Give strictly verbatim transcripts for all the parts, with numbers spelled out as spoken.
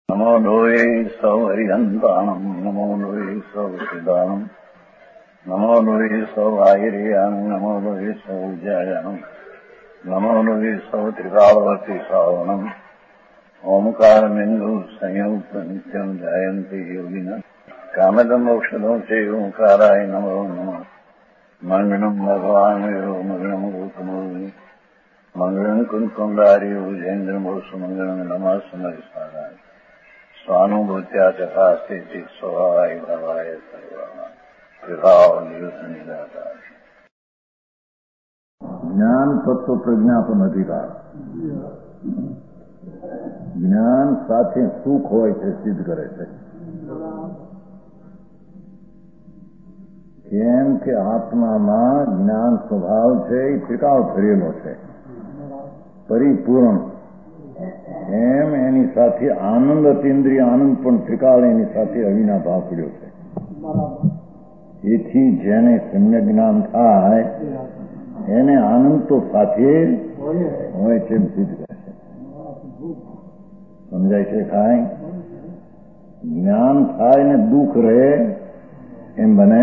નમો લોહે સૌ હરિહંતાણમ નમો લોહે સૌ સિદાનમ નમો લોહે સૌ આયર્યાણમ નમો લોહે સૌ જયાણમ નમો લોહે સૌ ત્રિકાળવતી શ્રાવણમ ઓમકાર બિંદુ સંયુક્ત નિત્યમ જાયંતી યોગિના કામદમ ઔષધો છે ઓંકારાય નમો નમઃ મંગળમ ભગવાન વિરો મંગળમ ગૌતમોની મંગળમ કુંકુંડારી ઉજેન્દ્રમો સુમંગળમ નમઃ સમરિસારાય સ્વાનુભૂત્યા તથા સ્થિતિ સ્વભાવાય ભવાય સર્વમાં વિભાવ નિયુદ્ધ નિરાકાર જ્ઞાન તત્વ પ્રજ્ઞાપન અધિકાર. જ્ઞાન સાથે સુખ હોય છે સિદ્ધ કરે છે. કેમ કે આત્મામાં જ્ઞાન સ્વભાવ છે એ ત્રિકાળ ફરેલો છે, પરિપૂર્ણ. એમ એની સાથે આનંદ અતિન્દ્રિય આનંદ પણ ત્રિકાળ એની સાથે અવિનાભાવ પડ્યો છે. એથી જેને સમ્યક જ્ઞાન થાય એને આનંદ તો સાથે હોય છે એમ સિદ્ધ કરે છે. સમજાય છે? કાંઈ જ્ઞાન થાય ને દુઃખ રહે એમ બને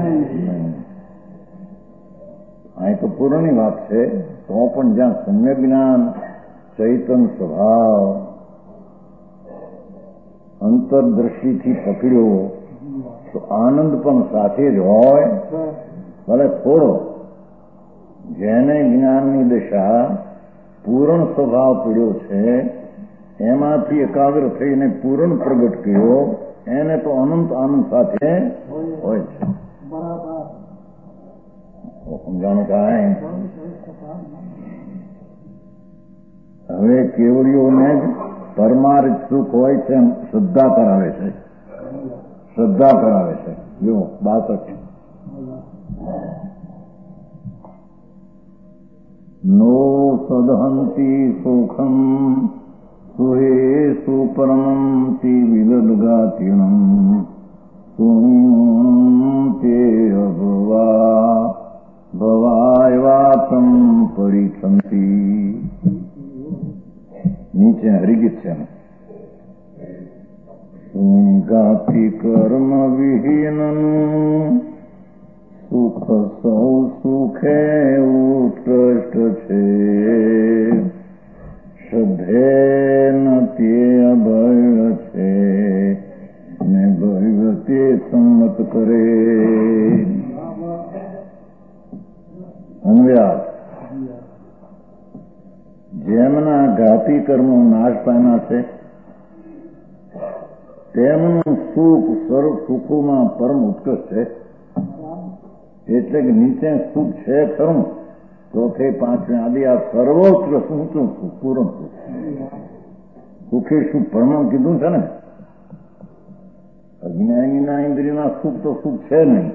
અહીં તો પૂર્ણની વાત છે. તો પણ જ્યાં સમ્યક જ્ઞાન ચૈતન સ્વભાવ અંતરદ્રષ્ટિથી પકડ્યો તો આનંદ પણ સાથે જ હોય, ભલે થોડો. જેને જ્ઞાનની દશા પૂર્ણ સ્વભાવ પડ્યો છે એમાંથી એકાગ્ર થઈને પૂર્ણ પ્રગટ કર્યો એને તો અનંત આનંદ સાથે હોય છે. સમજાણું કાંઈ? હવે કેવડીઓને જ પરમાર્થ સુખ હોય છે એમ શ્રદ્ધા કરાવે છે. શ્રદ્ધા કરાવે છે. જો બાસઠ નો સદહંતી સુખમ સુહે સુપરમંતિ વિદદગાતિણમ સુતે અભવા ભવાયવાતમ પરિછંતી. નીચે હરિગીત છે. ગાતિ કર્મ વિહીનનું સુખ સૌ સુખે ઉત્કૃષ્ટ છે. શ્રદ્ધે નત્ય અભય છે ને ભય તે સંમત કરે. અન્વયાર્થ. જેમના ઘાતી કર્મો નાશ પામ્યા છે તેમનું સુખ સર્વ સુખોમાં પરમ ઉત્કૃષ્ટ છે. એટલે કે નીચે સુખ છે ખરું, ચોથે પાંચમે આદિ આ સર્વોત્કૃષ્ટ ઊંચું સુખ, પૂર્ણ સુખ. સુખે સુખ પરમ કીધું છે ને. અજ્ઞાનીના ઇન્દ્રિયના સુખ તો સુખ છે નહીં,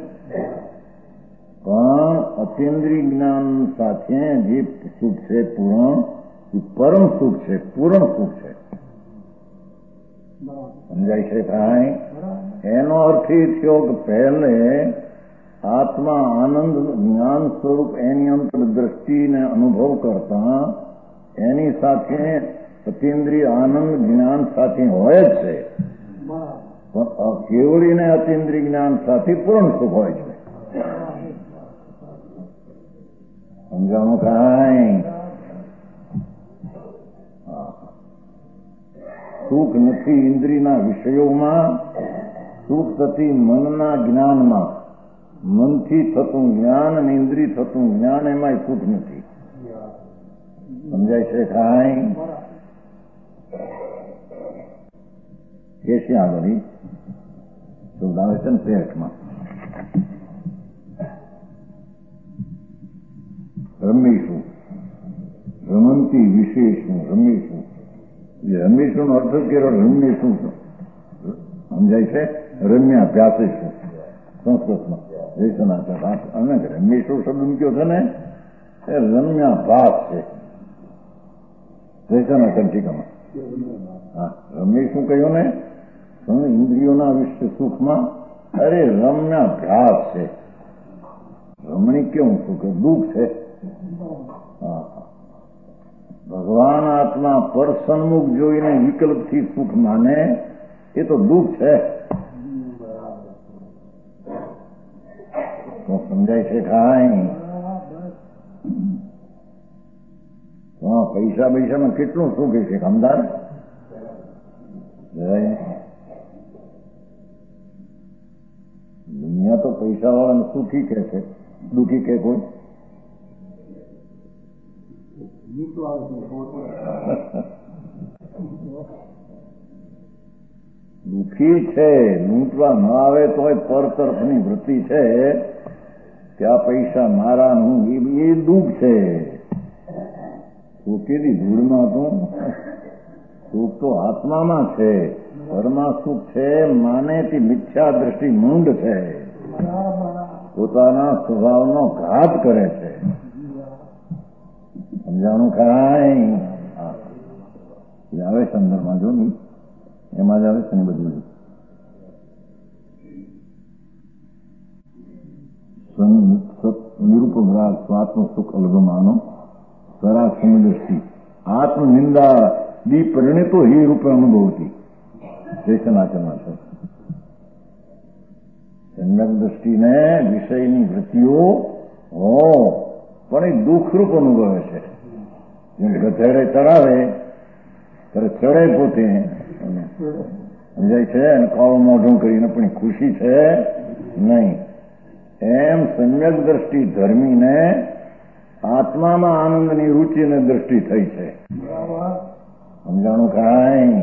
પણ અતિન્દ્રિય જ્ઞાન સાથે જે સુખ છે પૂર્ણ, એ પરમ સુખ છે, પૂર્ણ સુખ છે. સમજાય છે કાંઈ? એનો અર્થ એ થયો કે પહેલે આત્મા આનંદ જ્ઞાન સ્વરૂપ એની અંતર દ્રષ્ટિને અનુભવ કરતા એની સાથે અતિન્દ્રિય આનંદ જ્ઞાન સાથે હોય જ છે, પણ કેવળીને અતિન્દ્રિય જ્ઞાન સાથે પૂર્ણ સુખ હોય છે. સમજાણું કાંઈ? સુખ નથી ઇન્દ્રિયના વિષયોમાં, સુખ થતી મનના જ્ઞાનમાં. મનથી થતું જ્ઞાન અને ઇન્દ્રિય થતું જ્ઞાન એમાંય સુખ નથી. સમજાય છે કાંઈ? એ છે આગળ શબ્દ આવે છે ને પેટમાં. રમીશું, રમંતી વિશેષનું રમીશું. રમીશું નો અર્થ કર્યો રમીશું. સમજાય છે? રમ્યા અભ્યાસીશું સંસ્કૃતમાં. અને રમીશું શબ્દ મૂક્યો છે ને એ રમ્યા ભાસ છે. જયસના કંઠિકામાં હા રમીશું કહ્યું ને ઇન્દ્રિયોના વિશ્વ સુખમાં. અરે રમ્યા ભ્યાસ છે. રમણી કેવું સુખ? દુઃખ છે. હા ભગવાન આત્મા પર સન્મુખ જોઈને વિકલ્પથી સુખ માને એ તો દુઃખ છે. તો સમજાય છે કાંઈ? હા, પૈસા પૈસામાં કેટલું સુખ છે સમજાર. દુનિયા તો પૈસા વાળાને સુખી કે છે, દુઃખી કે કોઈ? દુઃખી છે. લૂંટવા ન આવે તો પર તરફની વૃત્તિ છે કે આ પૈસા મારા હું, એ દુઃખ છે. સુખીની ભૂલમાં તો સુખ તો આત્મામાં છે. ઘરમાં સુખ છે માને તે મિથ્યા દ્રષ્ટિ મૂંડ છે, પોતાના સ્વભાવનો ઘાત કરે છે. સમજાણું કાંઈ? આવે છે અંદરમાં, જો નહીં એમાં જ આવે છે ને બધું. નિરૂપમ રાગ સ્વાત્મ સુખ અલગમાનો સરા સમદ્રષ્ટિ આત્મનિંદા દી પરિણિતો હિ રૂપે અનુભવતી ચેતનાચરમાં છે. સમ્યક દ્રષ્ટિને વિષયની વૃત્તિઓ હો પણ એ દુઃખરૂપ અનુભવે છે. જેમ ગધેડે ચડાવે ત્યારે ચડે પોતે સમજાય છે અને કાળું મોઢું કરીને પણ ખુશી છે નહીં. એમ સમ્યક દ્રષ્ટિ ધર્મીને આત્મામાં આનંદની રુચિ અને દ્રષ્ટિ થઈ છે. સમજાણું કાંઈ?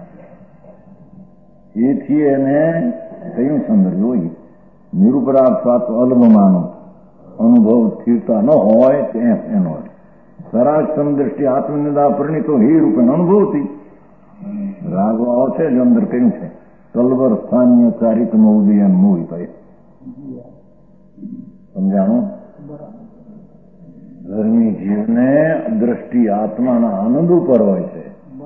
એથી એને કયું સંદર્ભ નિરૂપરાગ સ્વાત અલ્પમાનો અનુભવ સ્થિરતા ન હોય તેમ એનો સરાગ સમદ્રષ્ટિ આત્મનિંદા પરિણીતો હી રૂપે અનુભવતી રાગો છે જો અંદર કહ્યું છે કલવર સ્થાનીય ચારિત ઉદયન મોહિત. સમજાણું? ધર્મી જીવને દ્રષ્ટિ આત્માના આનંદ ઉપર હોય છે.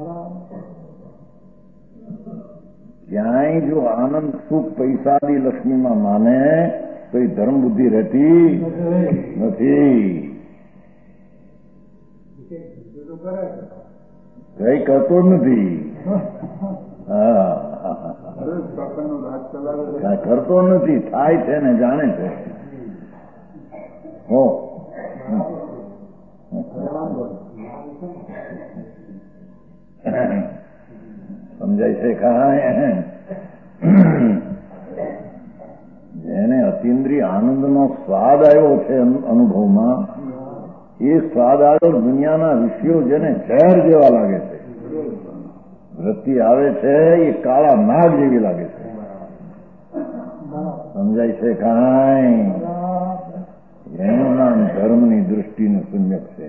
ક્યાંય જો આનંદ સુખ પૈસાની લક્ષ્મીમાં માને તો એ ધર્મ બુદ્ધિ રહેતી નથી. કઈ કરતો જ નથી. હા, કરતો નથી, થાય છે ને જાણે છે. હો સમજાય છે કાંઈ? જેને અતિન્દ્રિય આનંદનો સ્વાદ આવ્યો છે અનુભવમાં, એ સ્વાદ આવ્યો દુનિયાના વિષયો જેને ઝેર જેવા લાગે છે. વૃત્તિ આવે છે એ કાળા નાગ જેવી લાગે છે. સમજાય છે કાંઈ? એનું નામ ધર્મની દૃષ્ટિને સમ્યક છે.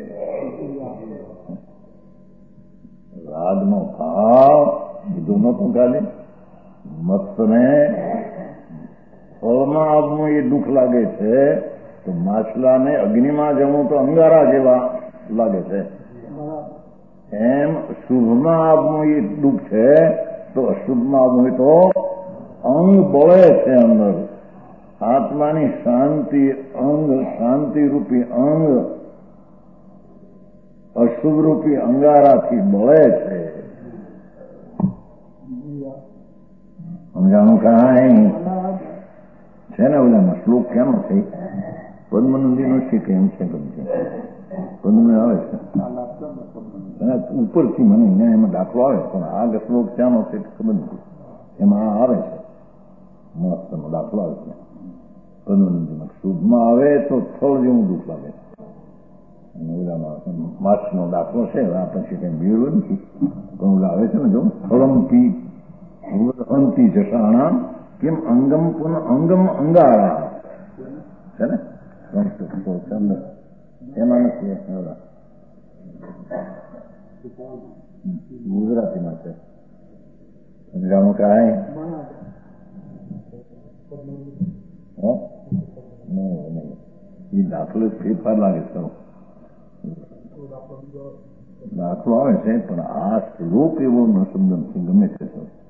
રાગનો ભાવ બીજું નતું કાલે મત્સને ફળમાં આવવું એ દુઃખ લાગે છે તો માછલાને અગ્નિમાં જવું તો અંગારા જેવા લાગે છે. એમ શુભમાં આવવું એ દુઃખ છે તો અશુભમાં આવવું તો અંગ બળે છે અંદર. આત્માની શાંતિ અંગ, શાંતિ રૂપી અંગ અશુભ રૂપી અંગારાથી બળે છે. સમજાણું કાંઈ? છે ને ઓલામાં શ્લોક ક્યાંનો છે? પદ્મનંદીનો છે કે એમ છે ગમશે પદ્મ આવે છે ઉપરથી મને અહીંયા એમાં દાખલો આવે પણ આ શ્લોક ક્યાંનો છે ખબર નથી. એમાં આ આવે છે મહત્વનો દાખલો આવે છે પદ્મનંદીમાં. શુભમાં આવે તો સ્થળ જેવું દુઃખ લાગે અને ઓલામાં માછનો દાખલો છે. આ પછી કઈ મેળવું નથી પણ ઓલા આવે છે ને જો ફળમથી અંતિ જટાણા કેમ અંગમ પુનઃ અંગમ અંગારા છે ને ચંદ્ર એમાં નથી. ગુજરાતીમાં છે. સમજાણું કાંઈ? એ દાખલો ફેરફાર લાગે છે. દાખલો આવે છે પણ આ શ્લોક એવો ન સમજણ છે ગમે છે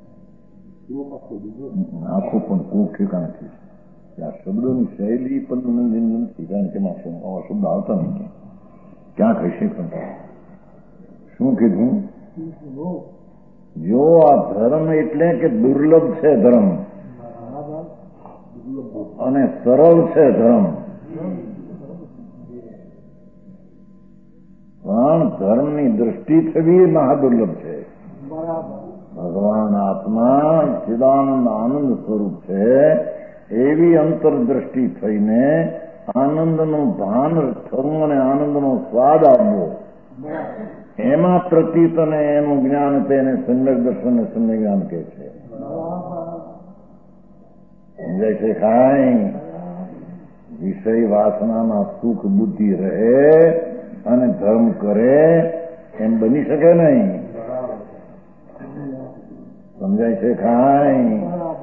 આખો પણ કોઈ ઠેકાણે છે. આ શબ્દોની શૈલી પણ નથી કારણ કે શબ્દ આવતા નથી ક્યાં કહેશે પણ શું કીધું? જો આ ધર્મ એટલે કે દુર્લભ છે ધર્મ અને સરળ છે ધર્મ, પણ ધર્મની દ્રષ્ટિ થવી મહાદુર્લભ છે. ભગવાન આત્મા ચિદાનંદ આનંદ સ્વરૂપ છે, એવી અંતરદ્રષ્ટિ થઈને આનંદનું ભાન થવું અને આનંદનો સ્વાદ આપવો, એમાં પ્રતીત અને એનું જ્ઞાન તેને સમ્યક દર્શન સમ્યક જ્ઞાન કહે છે. સમજાય છે? કાંઈ વિષય વાસનાના સુખ બુદ્ધિ રહે અને ધર્મ કરે એમ બની શકે નહીં. સમજાય છે? કાંઈ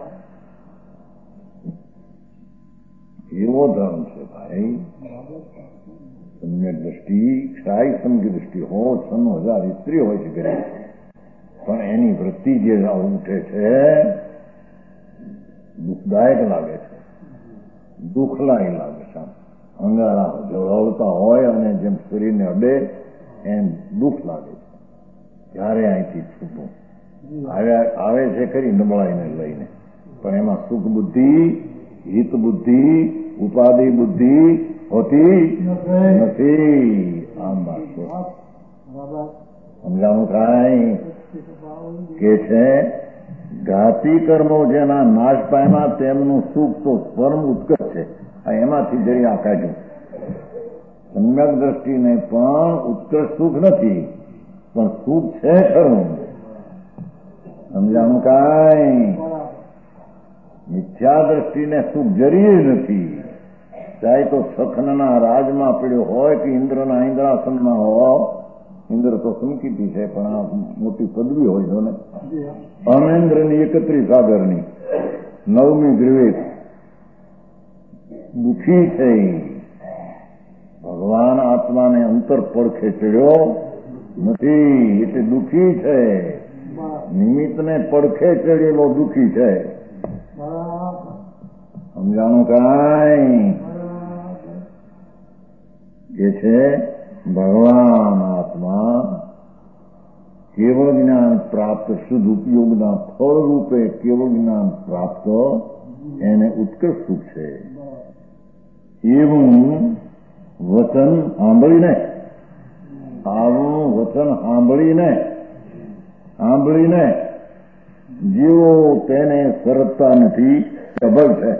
એવો ધર્મ છે ભાઈ. સમ્યક દ્રષ્ટિ ક્ષાય સમ્યક દ્રષ્ટિ હો છન્નો હજાર સ્ત્રી હોય છે ઘરે, પણ એની વૃત્તિ જે ઉઠે છે દુઃખદાયક લાગે છે, દુઃખલાય લાગે છે. અંગારા જળવતા હોય અને જેમ શરીરને અડે એમ દુઃખ લાગે છે. ત્યારે અહીંથી છૂટું આવે છે ખરી નબળાઈને લઈને, પણ એમાં સુખ બુદ્ધિ, હિત બુદ્ધિ, ઉપાધિ બુદ્ધિ હોતી નથી. આમ વાત છે. સમજાણું? કાંઈ કે છે ઘાતી કર્મો જેના નાશ પામ્યા તેમનું સુખ તો પરમ ઉત્કર્ષ છે. એમાંથી જરી આ કાઢ્યું. સમ્યક દ્રષ્ટિને પણ ઉત્કર્ષ સુખ નથી, પણ સુખ છે ખરું. સમજાણું? કાંઈ મિથ્યા દ્રષ્ટિને સુખ જરી નથી. ચાહે તો સખનના રાજમાં પડ્યો હોય કે ઇન્દ્રના ઇન્દ્રાસનમાં હોય. ઇન્દ્ર તો સંકીર્તિ છે, પણ આ મોટી પદવી હોય છે ને. અમેન્દ્રની એકત્રીસ સાગરની નવમી ગ્રીવેત દુઃખી છે. ભગવાન આત્માને અંતર પડખે ચડ્યો નથી એટલે દુઃખી છે. નિમિત્તને પડખે ચડેલો દુઃખી છે. સમજાણું? કાંઈ કે છે ભગવાન આત્મા કેવળ જ્ઞાન પ્રાપ્ત શુદ્ધ ઉપયોગના ફળ રૂપે કેવળ જ્ઞાન પ્રાપ્ત એને ઉત્કર્ષ સુખ છે. એવું વચન સાંભળીને, આવું વચન સાંભળીને સાંભળીને જેવો તેને સરળતા નથી, અભય છે.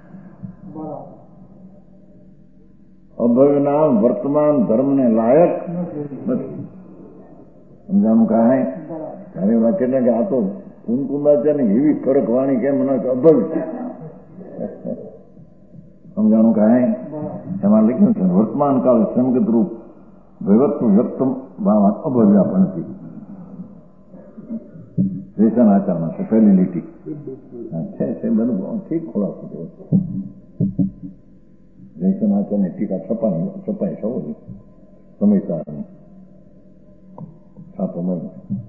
અભયના વર્તમાન ધર્મને લાયક નથી. સમજાણું? કાંઈ તારી વાત એટલે કે આ તો કુંકુંદાચાર્યની એવી ફરક વાણી કેમ મને અભય છે. સમજાણું? કાંઈ એમાં લખ્યું છે વર્તમાન કાળ સંગત રૂપ વૈવત્વ વ્યક્ત ભાવાત અભવ્યા પણ નથી. વેસન આચારમાં છે પહેલી લીટી છે છે બધું ઠીક ખોલાસો થયો. વેસન આચારની ટીકા છપાઈ છપાઈ સૌ સમયસારની છાપો મળી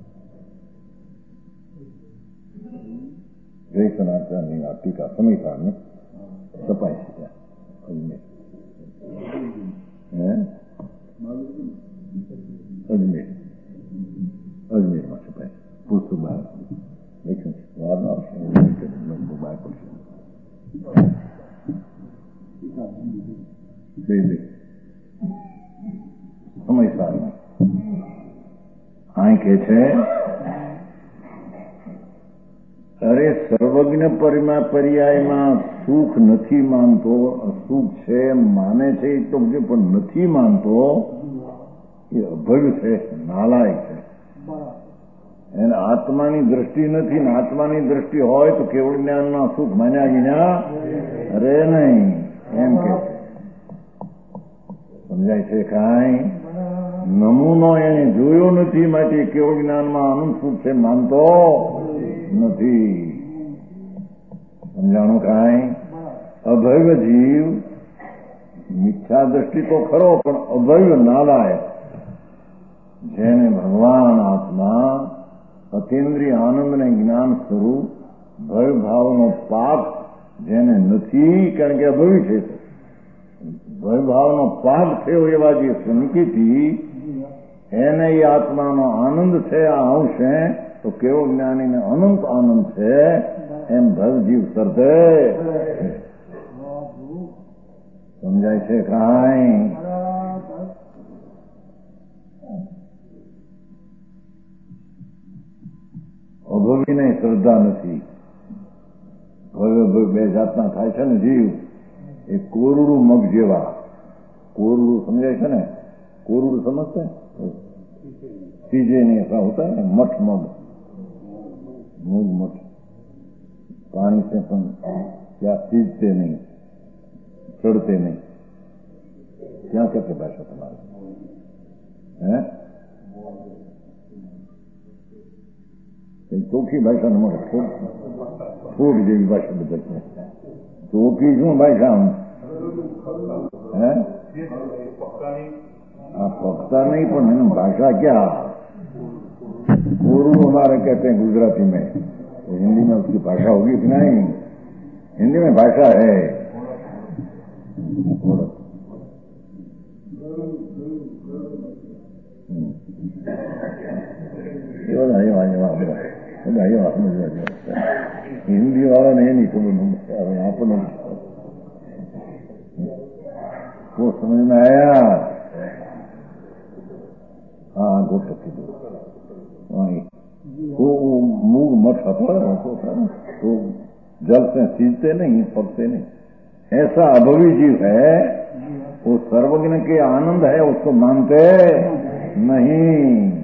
વેસન આચારની આ ટીકા સમયસારની છપાઈ છે ત્યાં અજમેર હે અજમેર અજમેરમાં છપાય પુસ્તક બહાર લેખન વાર ના આવશે બહાર પડશે. સમયસાર અહીં કે છે અરે સર્વજ્ઞ પરિમા પર્યાયમાં સુખ નથી માનતો, સુખ છે માને છે એ તો પણ નથી માનતો એ અભય છે, નાલાયક છે. એને આત્માની દ્રષ્ટિ નથી ને આત્માની દ્રષ્ટિ હોય તો કેવળ જ્ઞાનના સુખ માન્યા વિના રે નહીં એમ કે છે. સમજાય છે? કાંઈ નમૂનો એને જોયો નથી માટે કેવળ જ્ઞાનમાં આનંદ સુખ છે માનતો નથી. સમજાણું? કાંઈ અભય જીવ મિથ્યા દ્રષ્ટિ તો ખરો પણ અભય નાલાયક, જેને ભગવાન આત્મા અતિન્દ્રિય આનંદ ને જ્ઞાન સ્વરૂપ ભય ભાવનો પાપ જેને નથી, કારણ કે અભય છે, ભય ભાવનો પાપ થયો એવા જે સંકેતી એને એ આત્માનો આનંદ છે, આ અંશ છે, તો કેવો જ્ઞાનીને અનંત આનંદ છે એમ ભવજીવ સર્જે. સમજાય છે કાંઈ? અભવીને શ્રદ્ધા નથી. ભવ્ય બે જાતના થાય છે ને જીવ, એ કોરડું મગ જેવા. कोरडू समझाए थे ना, कोरडू समझते हैं? सीजे नहीं ऐसा होता है ना, मठ मग मूग मठ, पानी से पण क्या सीजते नहीं, चढ़ते नहीं. क्या कहते भाषा तुम्हारी है? ચોખ્ખી ભાષા ન મળે, ફૂટ જેવી ભાષા બધા. ચોખ્ખી શું ભાષા હે? हाँ पकता नहीं, पर मैंने भाषा क्या, कोरू हमारे कहते हैं गुजराती में, तो हिंदी में उसकी भाषा होगी कि नहीं? हिंदी में भाषा है. हिंदी वाला नहीं नहीं खबर आपने वो समझ में आया? हाँ गोट कीधું वहीं वो मूग मठ होता है तो जल से सींचते नहीं, पकते नहीं. ऐसा अभवी जीव है, वो सर्वज्ञ के आनंद है, उसको मानते नहीं.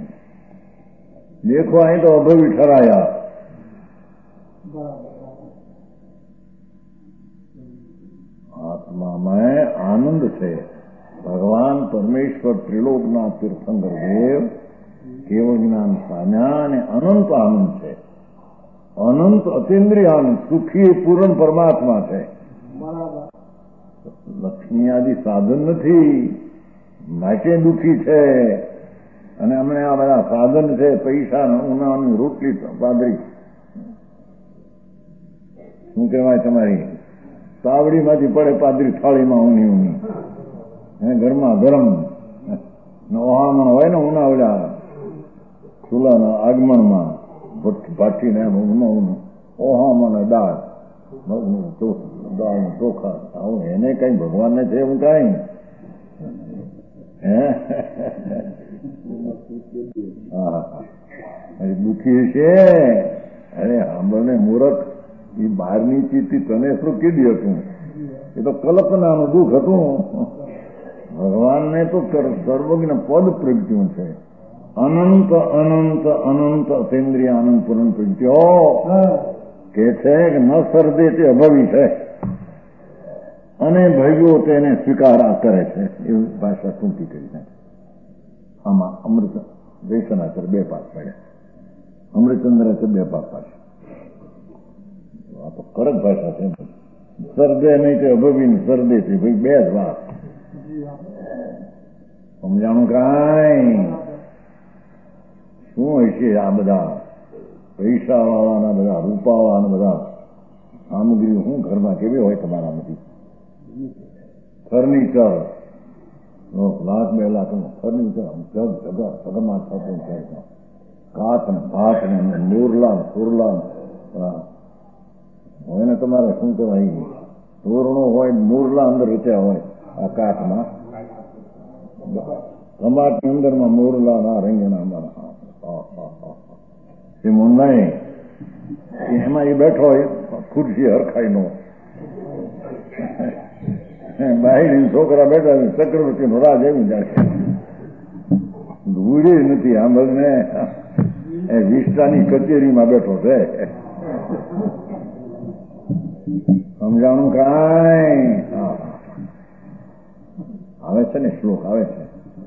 देखो आई तो अभवी ठहराया. आत्मा में आनंद છે. ભગવાન પરમેશ્વર ત્રિલોકના તીર્થંકર દેવ કેવળ જ્ઞાન પામ્યા અને અનંત આનંદ છે. અનંત અતિન્દ્રિય આનંદ, સુખી પૂર્ણ પરમાત્મા છે. લક્ષ્મી આદિ સાધન નથી, માટે દુઃખી છે. અને અમને આ બધા સાધન છે, પૈસા, ઉનાની રોટલી, પાદરી શું કહેવાય તમારી તાવડીમાંથી પડે પાદરી થાળીમાં ઊની ઊની, ઘરમાં ગરમ ઓહામણ હોય ને ઉનાવડા ચૂલાના આગમનમાં ભાટીને ઉનું ઓહામણ દાળ દાળ ચોખા આવું એને કઈ ભગવાનને છે એવું કઈ હે? હા દુઃખી છે. અરે સાંભળને મૂરખ, એ બહારની ચીજથી તને શું કીધી હતું? એ તો કલ્પનાનું દુઃખ હતું. ભગવાનને તો સર્વજ્ઞ પદ પ્રગટ્યું છે. અનંત અનંત અનંત અતેન્દ્રિય આનંદ પૂર્ણ પ્રગટ્યો કે છે કે ન સર્દે તે અભવી છે અને ભવ્યો તેને સ્વીકાર કરે છે. એવી ભાષા ટૂંકી કરી નાખે. આમાં અમૃત દેશનાચર બે પાક પડ્યા, અમૃતચંદ્ર બે પાક પાડે. આ તો કડક ભાષા છે. સર્દે નહીં તે અભવી, સર્દે થી ભાઈ બે જ વાત. સમજાણું કાંઈ? શું હોય છે આ બધા પૈસા વાળાના, બધા રૂપાવાળાના બધા સામગ્રી શું ઘરમાં કેવી હોય તમારા બધી? ફર્નિચર લાખ બે લાખ નું ફર્નિચર જગ જગા સગમાં થતું છે. કાચ ને ભાત ને મોરલા સુરલા હોય ને તમારે શું કહેવાય, તોરણો હોય, મોરલા અંદર રચ્યા હોય આ કાચમાં, કમાટની અંદરમાં મોરલા ના રંગના અમારા એમ નહીં. એમાં એ બેઠો હોય ખુરશી હરખાઈ નો, બાઈ છોકરા બેઠા ચક્રવર્તી નો રાજ એવી જાય. ધૂળી નથી સાંભળને, એ વિસ્તારની કચેરીમાં બેઠો છે. સમજાણું કાંઈ? આવે છે ને શ્લોક આવે છે.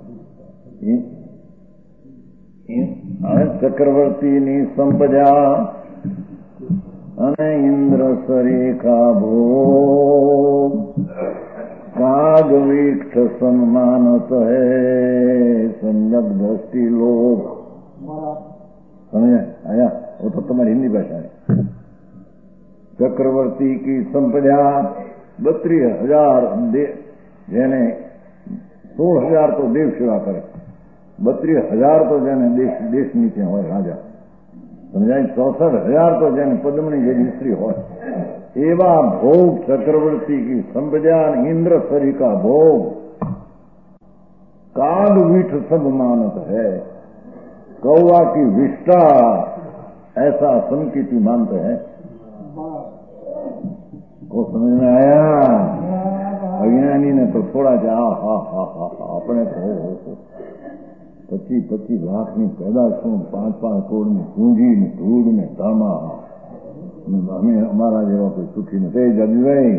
હવે ચક્રવર્તીની સંપદા અને ઇન્દ્ર સરેખા ભોગ કાગ વિક્ષ સન્માનત હે સંયક દ્રષ્ટિ લોક. સમજે આયા? वो तो तुम्हारी हिंदी भाषा है. चक्रवर्ती की संपदा बत्रीस हजार, જેને સોળ હજાર તો દેવ સેવા કરે, બત્રીસ હજાર તો જેને દેશ દેશ નીચે હોય રાજા, સમજાય, ચોસઠ હજાર તો જેને પદ્મની જેવી સ્ત્રી હોય, એવા ભોગ ચક્રવર્તી કી સંપदा इंद्र सरी का भोग काल वीठ सब मानत है, कौवा की विष्टा ऐसा संकीर्ति मानते हैं। को समझ में आया? अज्ञानी ने तो थोड़ा जा हा हा हा हा अपने तो पच्चीस पच्चीस लाख ની પેદાશો, પાંચ પાંચ કરોડ ની પૂંજી ને ધૂળ ને ધામા, અમે અમારા જેવા કોઈ સુખી નથી જગભાઈ,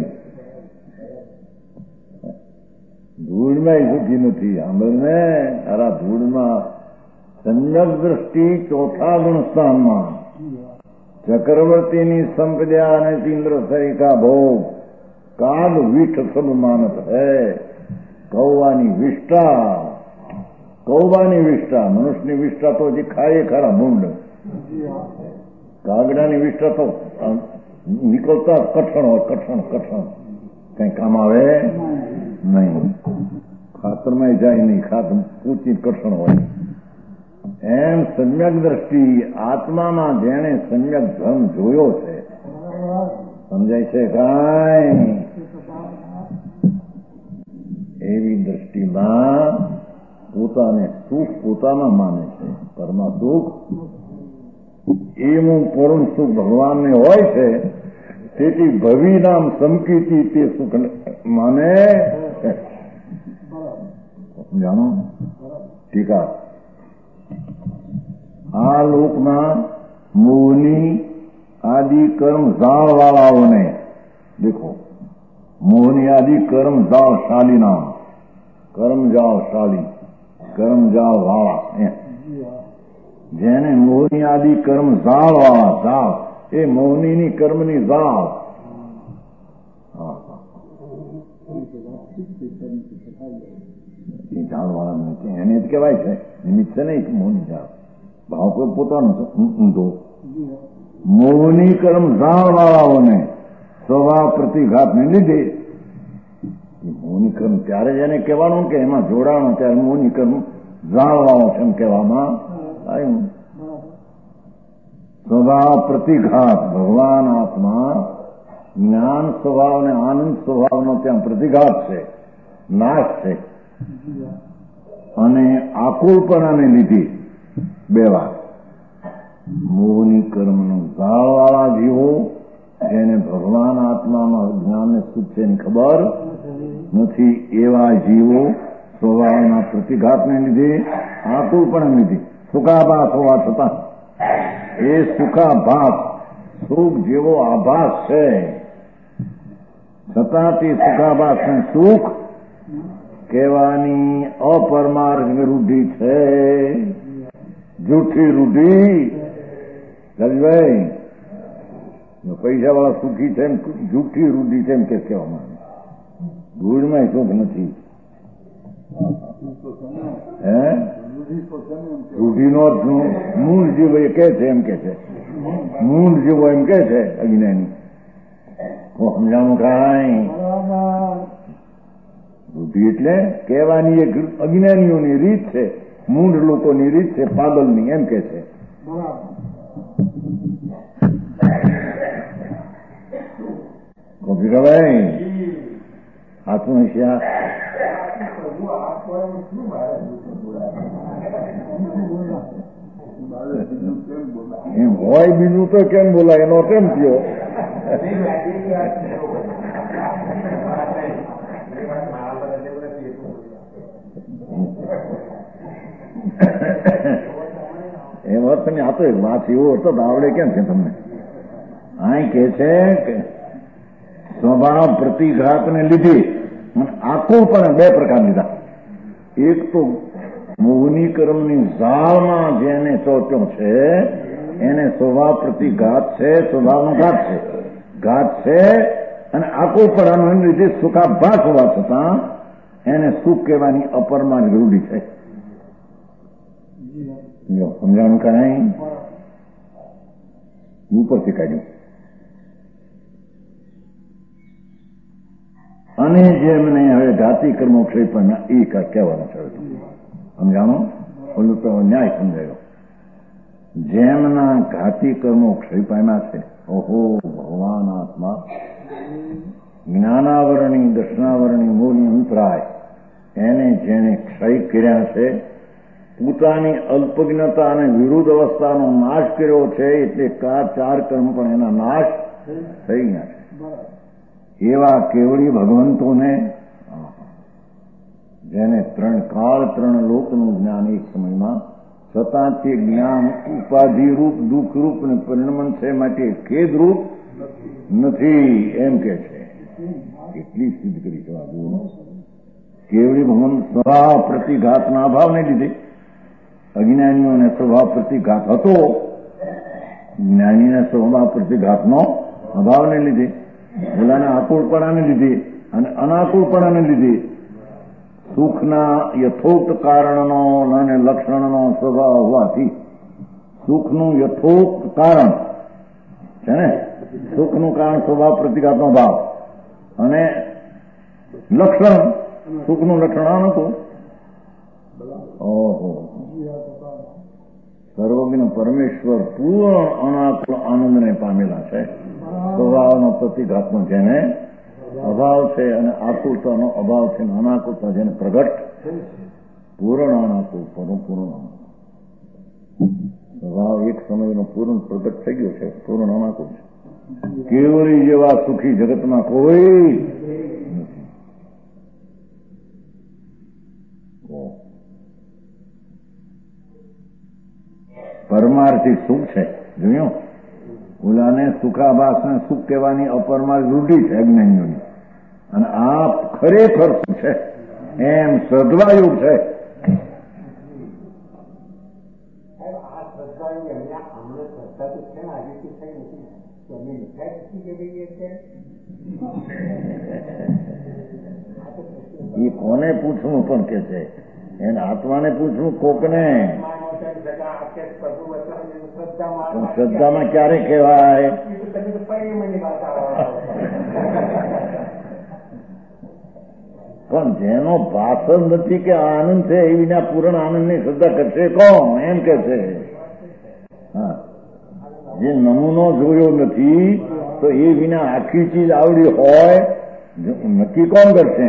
ધૂળમાં સુખી નથી. આંબરને તારા ધૂળમાં સમ્યક દ્રષ્ટિ ચોથા ગુણસ્થાનમાં ચક્રવર્તીની સંપદા અને ઇન્દ્ર સરિકા ભોગ કાલ વીઠ સબ માનત હૈ, કૌવાની વિષ્ટા, કૌવાની વિષ્ટા, મનુષ્યની વિષ્ટા તો હજી ખાય ખરા મૂંડ, કાગડાની વિષ્ટા તો નીકળતા કઠણ હોય, કઠણ કઠણ કઈ કામ આવે નહીં, ખાતરમાં જાય નહીં, ખાતર ઊંચી કઠણ હોય. એમ સમ્યક દ્રષ્ટિ આત્મામાં જેણે સમ્યક ધર્મ જોયો છે, સમજાય છે કાંઈ, એવી દ્રષ્ટિમાં પોતાને સુખ પોતામાં માને છે. પરમા સુખ એવું પૂર્ણ સુખ ભગવાનને હોય છે, તેથી ભવિ નામ સમકીર્તિ તે સુખ માને. જાણો ટીકા, આ લોકમાં મોહની આદિ કર્મ ઝાળ વાળાઓને દેખો, મોહની આદિ કર્મ ઝાળ શાલી નામ, કર્મજાળ શાલી, કર્મજાળ વાળા, જેને મોહની આદિ કર્મ ઝાળ વાળા, ઝાળ એ મોહનીની કર્મની ઝાળ, એ ઝાળ વાળા એને જ કહેવાય છે, નિમિત્ત છે નહીં મોહની ઝાળ, ભાવ કોઈ પોતાનો ઊંધો. મોહની કર્મ ઝાળ વાળાઓને સ્વભાવ પ્રતિઘાતને લીધે, મોહની કર્મ ત્યારે જ એને કહેવાનું કે એમાં જોડાણો, ત્યારે મોહની કર્મ ઝાળ વાળો છે એમ કહેવામાં આવ્યું. સ્વભાવ પ્રતિઘાત, ભગવાન આત્મા જ્ઞાન સ્વભાવ અને આનંદ સ્વભાવનો ત્યાં પ્રતિઘાત છે, નાશ છે, અને આકુલપણાને લીધે બે વાર મોહની કર્મનું ઝાળવાળા જીવો, જેને ભગવાન આત્મામાં જ્ઞાનને સુખ છે એની ખબર નથી, એવા જીવો સ્વભાવના પ્રતિઘાતને લીધે, આકુલપણાને લીધે સુખાભાસ હોવા છતાં એ સુખાભાસ સુખ જેવો આભાસ છે, છતાં તે સુખાભાસને સુખ કહેવાની અપરમાર્ગ રૂઢિ છે, જૂઠી રૂઢિ. રાજભાઈ, પૈસા વાળા સુખી છે એમ જૂઠી રૂઢિ છે એમ કે કહેવામાં આવે, ધૂળમાં સુખ નથી. હે રૂઢિનો મૂળ જીવો એ કે છે એમ કે છે, મૂળ જીવો એમ કે છે અજ્ઞાની. સમજાણું કાંઈ? રૂઢિ એટલે કહેવાની એક અજ્ઞાનીઓની રીત છે, મૂળ લોકોની રીત છે, પાગલની એમ કે છે. ભાઈ આત્મહત્યા એમ હોય, બીજું તો કેમ બોલાય, એનો કેમ થયો? એ વાત તમે આ તો વાત એવો હતો તો આવડે કેમ છે તમને? અહીં કે છે કે સ્વભાવ પ્રતિઘાતને લીધે આખું પણ બે પ્રકાર લીધા. એક તો મોહની કર્મની ઝાળમાં જેને ચોટ્યો છે એને સ્વભાવ પ્રતિઘાત છે, સ્વભાવનો ઘાત છે, ઘાત છે, અને આખું પણ લીધે સુખાભાસ હોવા છતાં એને સુખ કહેવાની અપરમાં જરૂરી છે. સમજાણું કાંઈ? ઉપરથી કાઢ્યું. અને જેમને હવે જાતિ કર્મો ક્ષય પણ એ કહેવાનું છે. સમજાણું? ઓલું તો ન્યાય સમજાયો. જેમના ઘાતી કર્મો ક્ષય પામ્યા છે, ઓહો ભગવાન આત્મા જ્ઞાનાવરણી દર્શનાવરણી મૂળની અંતરાય એને જેને ક્ષય કર્યા છે, પોતાની અલ્પજ્ઞતા અને વિરુદ્ધ અવસ્થાનો નાશ કર્યો છે, એટલે ચાર કર્મ પણ એના નાશ થઈ ગયા છે. એવા કેવળી ભગવંતોને જેને ત્રણ કાળ ત્રણ લોકનું જ્ઞાન એક સમયમાં, છતાં તે જ્ઞાન ઉપાધિરૂપ દુઃખરૂપ અને પરિણમન છે, માટે ખેદરૂપ નથી એમ કે છે. એટલી સિદ્ધ કરી છે આ કેવળી ભગવાન સ્વભાવ પ્રતિઘાતના અભાવને લીધે અજ્ઞાનીઓને સ્વભાવ પ્રતિઘાત હતો, જ્ઞાનીને સ્વભાવ પ્રતિઘાતનો અભાવને લીધે, ઓલાના આકુળપણાને લીધે અને અનાકુળપણાને લીધે સુખના યથોક્ત કારણનો અને લક્ષણનો સ્વભાવ હોવાથી સુખનું યથોક્ત કારણ છે ને, સુખનું કારણ સ્વભાવ પ્રતિઘાતનો ભાવ અને લક્ષણ સુખનું લક્ષણ આ નતું. ઓહો, સર્વજ્ઞ પરમેશ્વર પૂર્ણ અનાકુળ આનંદને પામેલા છે. સ્વભાવનો પ્રતિઘાતનો જેને અભાવ છે અને આકુળતાનો અભાવ છે, અનાકુળતા જેને પ્રગટ, પૂર્ણ અનાકુળ પૂર્ણ સ્વભાવ એક સમયનો પૂર્ણ પ્રગટ થઈ ગયો છે, પૂર્ણ અનાકુળ છે. કેવળી જેવા સુખી જગતમાં કોઈ નથી. પરમાર્થી સુખ છે, જોયું? ઓલાને સુખાભાસને સુખ કહેવાની અપરમાર્થ રૂઢી છે અજ્ઞાનીઓની, અને આ ખરેખર સુખ છે એમ શ્રદ્ધાયુગ છે. એ કોને પૂછવું પણ કે છે, એને આત્માને પૂછવું કોકને. શ્રદ્ધામાં ક્યારે કહેવાય? પણ જેનો ભાષ નથી કે આનંદ છે એ વિના પૂર્ણ આનંદની શ્રદ્ધા કરશે કોણ એમ કે છે. હા, જે નમૂનો જોયો નથી તો એ વિના આખી ચીજ આવડી હોય નક્કી કોણ કરશે?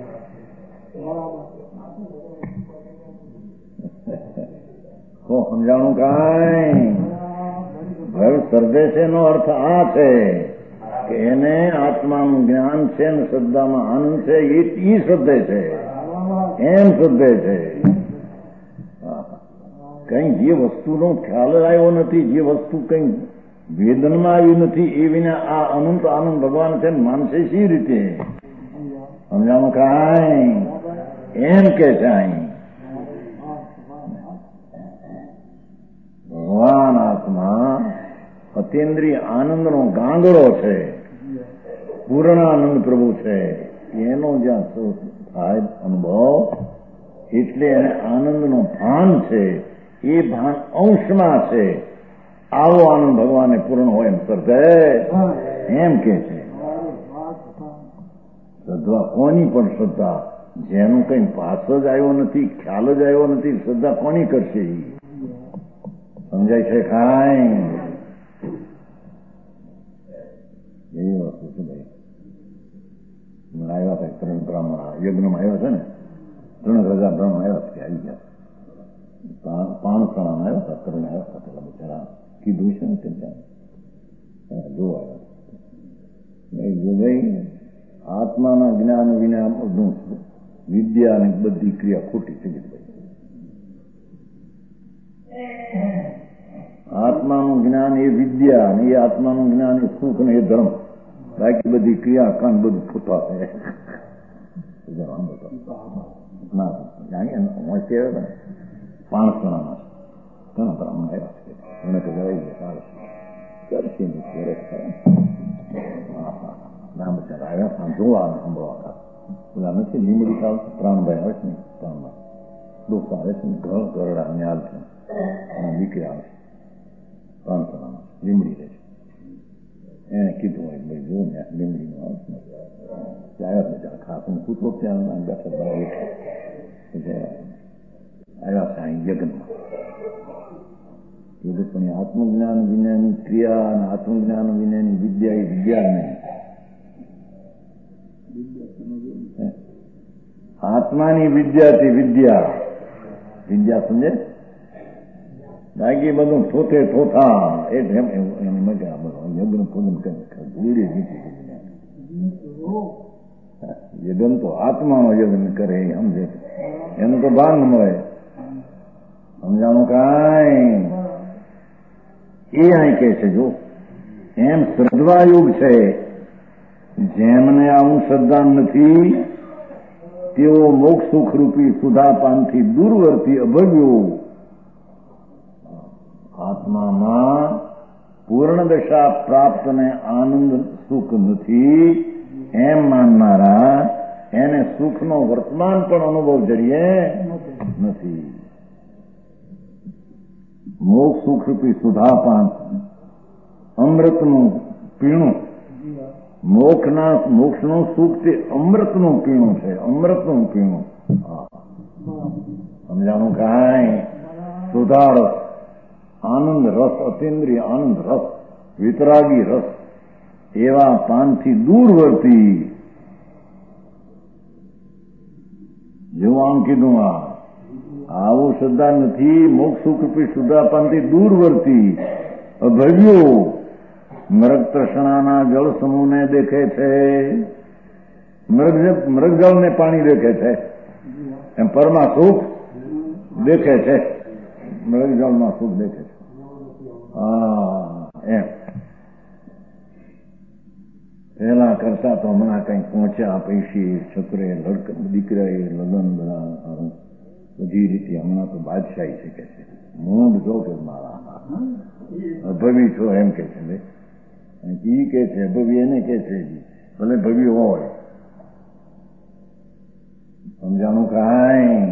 સમજાણું કાંઈ? ભય સર્જે છે એનો અર્થ આ છે કે એને આત્માનું જ્ઞાન છે ને શ્રદ્ધામાં આનંદ છે, એ ઈ શ્રદ્ધે છે એમ શ્રદ્ધે છે. કઈ જે વસ્તુનો ખ્યાલ આવ્યો નથી, જે વસ્તુ કઈ વેદનમાં આવી નથી, એ વિના આ અનંત આનંદ ભગવાન છે ને માનશે શી રીતે? સમજાણું કાંઈ? એમ કે છે અહીં ભગવાન આત્મા અતિન્દ્રિય આનંદનો ગાંગડો છે, પૂર્ણાનંદ પ્રભુ છે. એનો જ્યાં થાય અનુભવ એટલે એને આનંદનો ભાન છે, એ ભાન અંશમાં છે. આવો આનંદ ભગવાને પૂર્ણ હોય એમ સર્જે એમ કે છે. શ્રદ્ધા કોની પણ શ્રદ્ધા જેનું કઈ પાસ જ આવ્યો નથી, ખ્યાલ જ આવ્યો નથી, શ્રદ્ધા કોની કરશે? સમજાય છે કાંઈ? એવી વસ્તુ છે ભાઈ. હમણાં આવ્યા હતા ત્રણ બ્રાહ્મણ યજ્ઞમાં આવ્યા છે ને, ત્રણ હજાર બ્રાહ્મણ આવ્યા છે, આવી ગયા પાણસણામાં આવ્યા હતા, ત્રણ આવ્યા હતા. પેલા બિચારા કીધું છે ને ત્યાં જો આવ્યા જો ભાઈ આત્માના જ્ઞાન વિના વિદ્યા અને બધી ક્રિયા ખોટી થઈ ગઈ. આત્માનું જ્ઞાન એ વિદ્યા અને એ આત્માનું જ્ઞાન એ સુખ ને એ ધર્મ, બાકી બધી ક્રિયા કાન બધું ફૂટા છે. પાણસણામાં ઘણા બ્રાહ્મણ આવ્યા છે, મને તો જવાઈ ગયા કરશે ના બચારા આવ્યા જોવા સાંભળવા. પેલા નથી લીમડી ખાવ પ્રાણભાઈ આવે છે ને, પ્રાણભાઈ દોસ્ત આવે છે ને, ઘર ઘરડા ન્યાલ છે અને દીકરી આવે છે પ્રાણસણામાં, લીમડી રહે છે. એને કીધું હોય ભાઈ જો ને લીમડીનું આવે છે ને, આવ્યા બચારા ખાસ હું કૂતરો ત્યાં બેઠા આવ્યા છે અહીં જગતમાં. એટલે પણ આત્મજ્ઞાન વિનાની ક્રિયા અને આત્મજ્ઞાન વિનાની વિદ્યા એ વિદ્યા નહીં. આત્માની વિદ્યા તે વિદ્યા. વિદ્યા સમજે? બાકી બધું થોથે થોથા એ એની મજા બધું યજ્ઞ પૂજન કરે ભૂલી દીધી. યજ્ઞ તો આત્માનો યજ્ઞ કરે એ સમજે, એનું તો ભાન મળે. સમજાણું કાંઈ એ અહીં કે છે. જો એમ શ્રદ્ધાયુગ છે, જેમને આવું શ્રદ્ધા નથી તેઓ મોક્ષ સુખરૂપી સુધાપાનથી દૂરવર્તી અભવ્યો આત્મામાં પૂર્ણ દશા પ્રાપ્ત ને આનંદ સુખ નથી એમ માનનારા એને સુખનો વર્તમાન પણ અનુભવ જરીએ નથી. મોક્ષ સુખરૂપી સુધાપાન અમૃતનું પીણું, મોક્ષના મોક્ષનું સુખ તે અમૃતનું પીણું છે. અમૃતનું પીણું સમજાણું કાંઈ? સુધા રસ, આનંદ રસ, અતિન્દ્રિય આનંદ રસ, વિતરાગી રસ એવા પાનથી દૂર વર્તી. જેવું આમ કીધું, આ આવું શ્રદ્ધા નથી. મોક્ષ સુખરૂપી શુદ્ધાપાનથી દૂર વર્તી અભવ્યો મૃગ તૃષ્ણાના જળ સમૂહને દેખે છે. મૃગ મૃગજળને પાણી દેખે છે, એમ પરમાં સુખ દેખે છે. મૃગજળમાં સુખ દેખે છે. હા, એમ પહેલા કરતા તો હમણાં કંઈક પહોંચ્યા પૈસી છોકરે લડક દીકરા એ લગ્ન બધા બધી રીતે હમણાં તો બાદશાહી છે કે છે. મૂંડ જો કે મારા અભવી છો એમ કે છે. ઈ કે છે ભવી એને કે છે ભલે ભવી હોય. સમજાણું કાંઈ?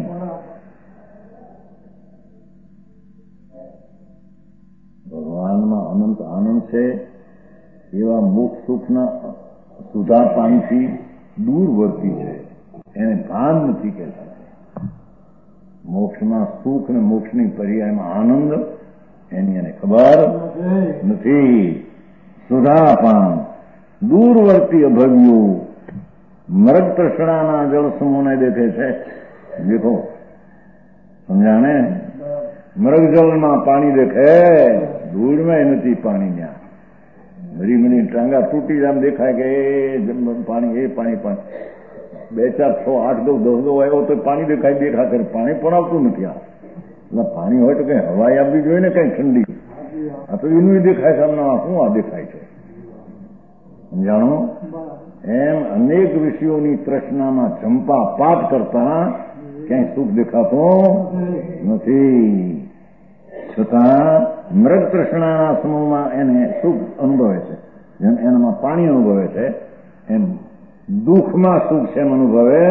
ભગવાનમાં અનંત આનંદ છે એવા મોક્ષ સુખના સુધાપાનથી દૂર વર્તી છે. એને ભાન નથી કે છે. મોક્ષમાં સુખ ને મોક્ષની પર્યાયમાં આનંદ એની એને ખબર નથી. સુધાપાન દૂરવર્તી અભવ્યું મૃગ તૃષ્ણાના જળ સમૂહને દેખે છે. દેખો, સમજાણે? મૃગજળમાં પાણી દેખે, ધૂળમાં નથી પાણી. ત્યાં મરી મરી ટાંગા તૂટી આમ દેખાય કે એ પાણી એ પાણી પણ બે ચાર છ આઠ દો દસ દો આવ્યો તો પાણી દેખાય દેખા કરે. પાણી પણ આવતું નથી. આ એટલે પાણી હોય તો કઈ હવાઈ આપવી જોઈએ ને, કઈ ઠંડી. આ તો એનું દેખાય સામે શું આ દેખાય છે. સમજાણો? એમ અનેક વિષયોની તૃષ્ણામાં જંપા પાપ કરતા ક્યાંય સુખ દેખાતો નથી. છતાં મૃગ તૃષ્ણાના સમૂહમાં એને સુખ અનુભવે છે. જેમ એનામાં પાણી અનુભવે છે એમ દુઃખમાં સુખ છે એમ અનુભવે.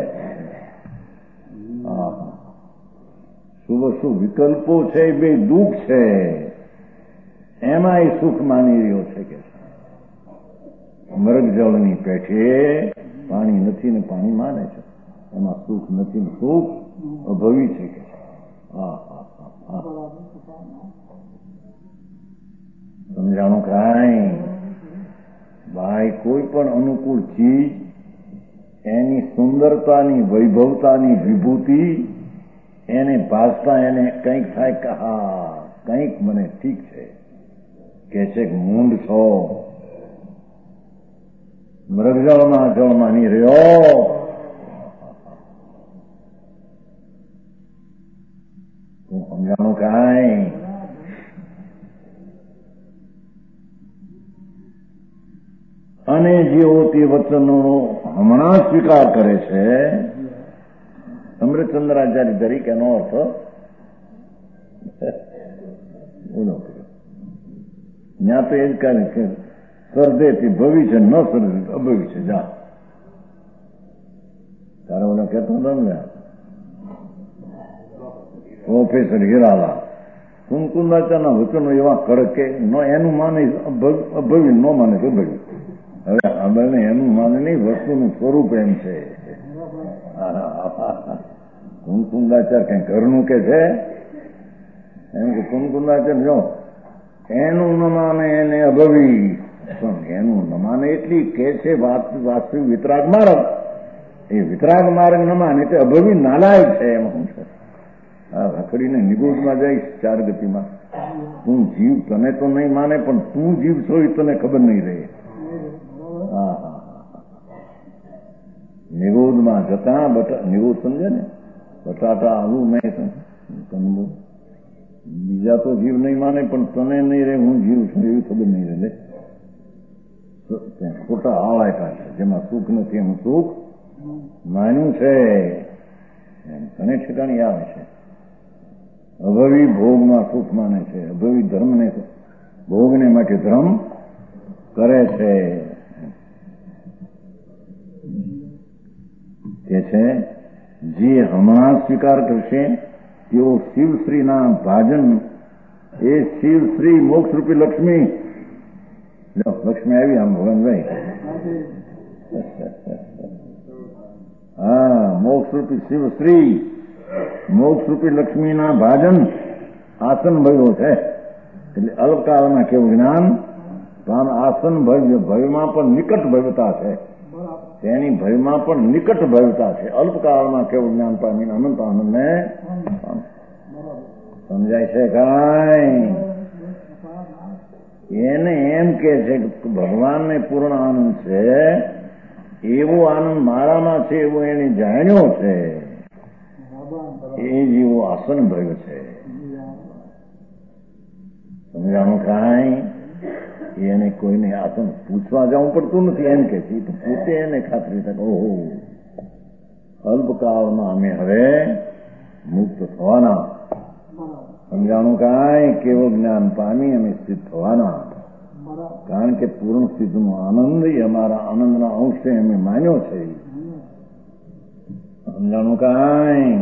શુભ શુભ વિકલ્પો છે, બે દુઃખ છે, એમાં એ સુખ માની રહ્યો છે કે મૃગજળની પેઠે પાણી નથી ને પાણી માને છે, એમાં સુખ નથી ને સુખ અભવી છે કે સમજાણું કાંઈ? ભાઈ કોઈ પણ અનુકૂળ ચીજ એની સુંદરતાની વૈભવતાની વિભૂતિ એને ભાસતા એને કંઈક થાય કે હા કંઈક મને ઠીક છે કે છે. મૂંડ છો, મૃગજળમાં જળ માની રહ્યો. તું સમજાણું કાંઈ? અને જેઓ તે વચનનો હમણાં સ્વીકાર કરે છે, અમૃતચંદ્રાચાર્ય તરીકેનો અર્થ બોલો. ત્યાં તો એ જ કહે કે સરદે તે ભવિ છે, ન સરદે અભવિ છે. જા તારે ઓલા કહેતો હતો ને પ્રોફેસર હિરાલા, કુમકુંદાચારના વચનો એવા કડક કે એનું માને અભવી, ન માને તો અભવી. હવે આપણને એનું માને નહીં, વસ્તુનું સ્વરૂપ એમ છે. કુંકુંદાચાર કઈ ઘરનું કે છે એમ કે કુંકુંદાચાર જો એનું ન માને એને અભવી, પણ એનું ન માને એટલી કે છે વાસ્તવિક વિતરાગ માર્ગ, એ વિતરાગ માર્ગ ન માને તે અભવી નાલાયક છે. એમ શું છે? આ રખડીને નિગૂઢમાં જઈશ ચાર ગતિમાં. તું જીવ તને તો નહીં માને, પણ તું જીવ છો એ તને ખબર નહીં રહે. હા હા નિગૂઢમાં જતા બટા નિગૂઢ સમજે ને, બટાટા આલુ મેં કંદમૂળ, બીજા તો જીવ નહીં માને પણ તને નહીં રહે હું જીવ છું એવી ખબર નહીં રહે. ખોટા આળાયકા છે જેમાં સુખ નથી એમ સુખ માન્યું છે એમ તને ઠેકાણી આવે છે. અભવી ભોગમાં સુખ માને છે, અભવી ધર્મને ભોગને માટે ધર્મ કરે છે. કે છે જે હમણાં સ્વીકાર કરશે તેઓ શિવશ્રીના ભાજન, એ શિવશ્રી મોક્ષરૂપી લક્ષ્મી, લક્ષ્મી આવી આમ ભગવાનભાઈ, હા મોક્ષરૂપી શિવશ્રી મોક્ષરૂપી લક્ષ્મીના ભાજન આસન ભવ્યો છે. એટલે અલ્પકાળમાં કેવું જ્ઞાન પામ આસન ભવ્ય, ભયમાં પણ નિકટ ભવ્યતા છે, તેની ભયમાં પણ નિકટ ભવ્યતા છે. અલ્પકાળમાં કેવું જ્ઞાન પામીને અનંત આનંદને સમજાય છે કાંઈ? એને એમ કે છે કે ભગવાનને પૂર્ણ આનંદ છે, એવો આનંદ મારામાં છે એવો એને જાણ્યો છે, એ જેવો આસન ભવ્ય છે. સમજાણું કાંઈ? એને કોઈને આસન પૂછવા જવું પડતું નથી એમ કે છે, તો પોતે એને ખાતરી થાય ઓહો અલ્પકાળમાં અમે હવે મુક્ત થવાના. સમજાણું કાંઈ? કેવું જ્ઞાન પામી અમે સ્થિત થવાના, કારણ કે પૂર્ણ સ્થિતિનો આનંદ એ અમારા આનંદના અંશે અમે માન્યો છે. સમજાણું કાંઈ?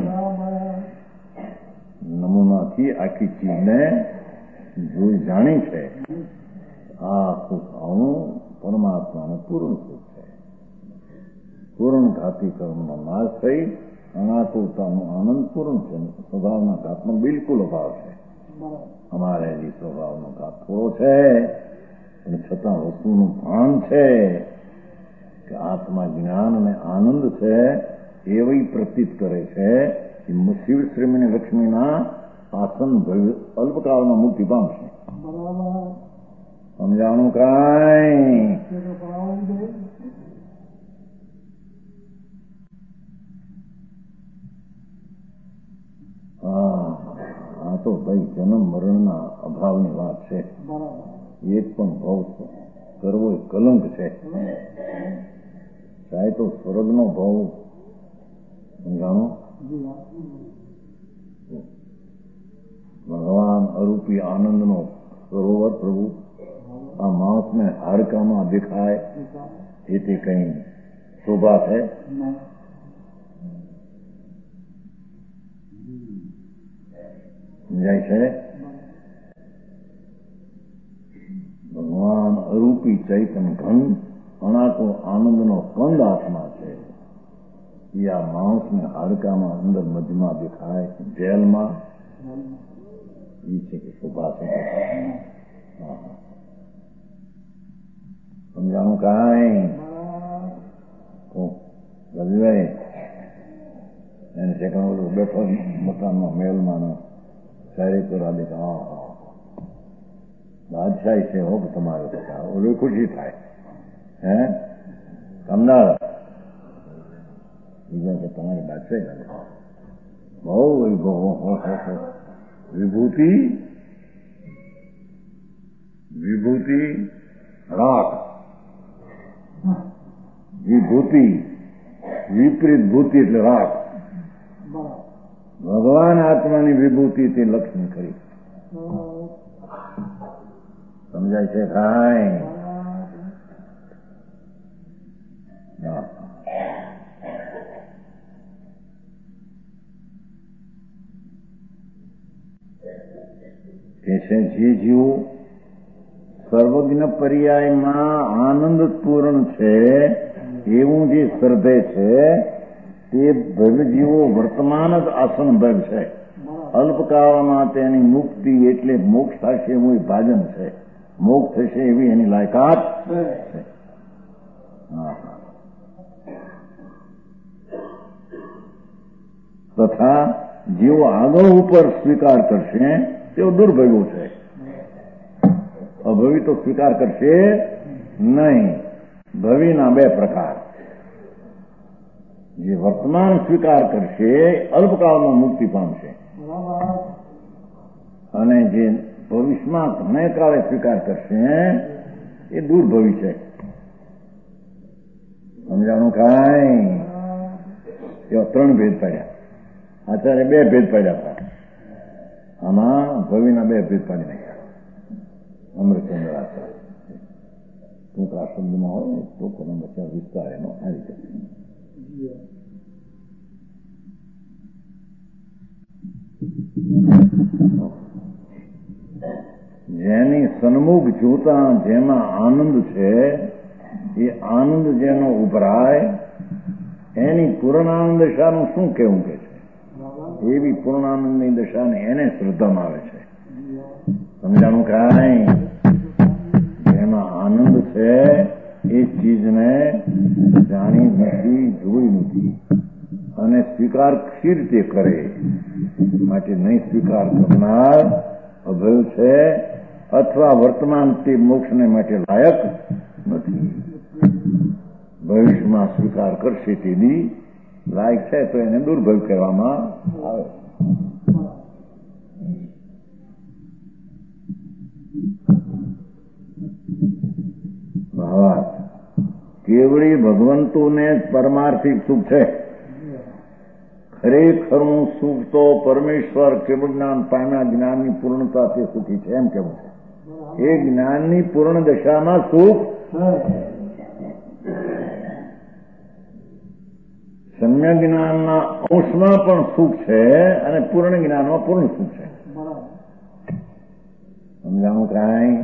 નમૂનાથી આખી ચીજને જોઈ જાણી છે. આ સુખ આવું પરમાત્માને પૂર્ણ સુખ છે. પૂર્ણ ઘાતી કર્મનો નાશ થઈ અનાકુરતાનો આનંદ પૂર્ણ છે. સ્વભાવના ઘાતનો બિલકુલ અભાવ છે. અમારે જે સ્વભાવનો ઘાત થોડો છે, પણ છતાં વસ્તુનું ભાન છે કે આત્મા જ્ઞાન અને આનંદ છે એવી પ્રતીત કરે છે. શિવ શ્રીમની લક્ષ્મીના આસન ભવ્ય અલ્પકાળમાં મુક્તિ પામશે. સમજાણું કાંઈ? હા આ તો ભાઈ જન્મ મરણના અભાવની વાત છે. એક પણ ભાવ કરવો એ કલંક છે. ચાહે તો સ્વર્ગનો ભાવ સમજાણો, ભગવાન અરૂપી આનંદનો સરોવર પ્રભુ આ માણસને હાડકામાં દેખાય એથી કઈ શોભા છે? સમજાય છે? ભગવાન અરૂપી ચૈતન ઘન અણાકો આનંદનો કંદ આત્મા છે. એ આ માણસને હાડકામાં અંદર મધ્યમાં દેખાય જેલમાં એ છે કે શોભા છે. સમજાણું કાંઈ? રવિભાઈ એને સેકન્ડ ઓલું બેઠો મકાનમાં મહેલમાં શાયરી કરવા દે હા હા બાદશાહી છે હો તમારે બધા ઓલું ખુશી થાય હે કમદાર બીજા કે તમારી બાદશાહી બહુ વિભૂતિ વિભૂતિ રાખ વિભૂતિ વિપરીત ભૂતિ એટલે રાખ. ભગવાન આત્માની વિભૂતિ તે લક્ષ્મી કરી. સમજાય છે કાંઈ? કે છે જે જીવ સર્વજ્ઞ પર્યાયમાં આનંદ પૂર્ણ છે એવું જે શ્રદ્ધે છે તે ભવજીવો વર્તમાન જ આસન ભવ છે. અલ્પકાળમાં તેની મુક્તિ એટલે મોક્ષ થશે એવું એ ભાજન છે. મોક્ષ થશે એવી એની લાયકાત છે. તથા જેઓ આગળ ઉપર સ્વીકાર કરશે તેઓ દુર્ભવ્યો છે. અભવી તો સ્વીકાર કરશે નહીં. ભવીના બે પ્રકાર. જે વર્તમાન સ્વીકાર કરશે અલ્પકાળમાં મુક્તિ પામશે, અને જે ભવિષ્યમાં ઘણે કાળે સ્વીકાર કરશે એ દુર્ભવી છે. સમજાણું કાંઈ? એવા ત્રણ ભેદ પાડ્યા. આચાર્ય બે ભેદ પાડ્યા હતા. આમાં ભવીના બે ભેદ પાડી નાખ્યા. અમૃતચંદ્ર આચાર્ય ટૂંકા શબ્દમાં હોય ને તો કોનો બચાવ વિસ્તાર એનો આ રીતે. જેની સન્મુખ જોતા જેમાં આનંદ છે એ આનંદ જેનો ઉભરાય એની પૂર્ણાનંદ દશાનું શું કહેવું કે છે? એવી પૂર્ણાનંદની દશાને એને શ્રદ્ધામાં આવે છે. સમજાણું કાંઈ? જેમાં આનંદ છે એ ચીજને જાણી નથી, જોઈ નથી, અને સ્વીકાર શી રીતે કરે માટે નહીં સ્વીકાર કરનાર અભય છે, અથવા વર્તમાન તે મોક્ષને માટે લાયક નથી. ભવિષ્યમાં સ્વીકાર કરશે તેની લાયક છે તો એને દુર્ભય કહેવામાં આવે. ભાવાર્થ કેવળી ભગવંતુને જ પરમાર્થિક સુખ છે. ખરેખરું સુખ તો પરમેશ્વર કેવળ જ્ઞાન પામ્યા જ્ઞાનની પૂર્ણતા તે સુખી છે એમ કેવું છે. એ જ્ઞાનની પૂર્ણ દશામાં સુખ, સમ્યક જ્ઞાનના અંશમાં પણ સુખ છે અને પૂર્ણ જ્ઞાનમાં પૂર્ણ સુખ છે. સમજાણું કાંઈ?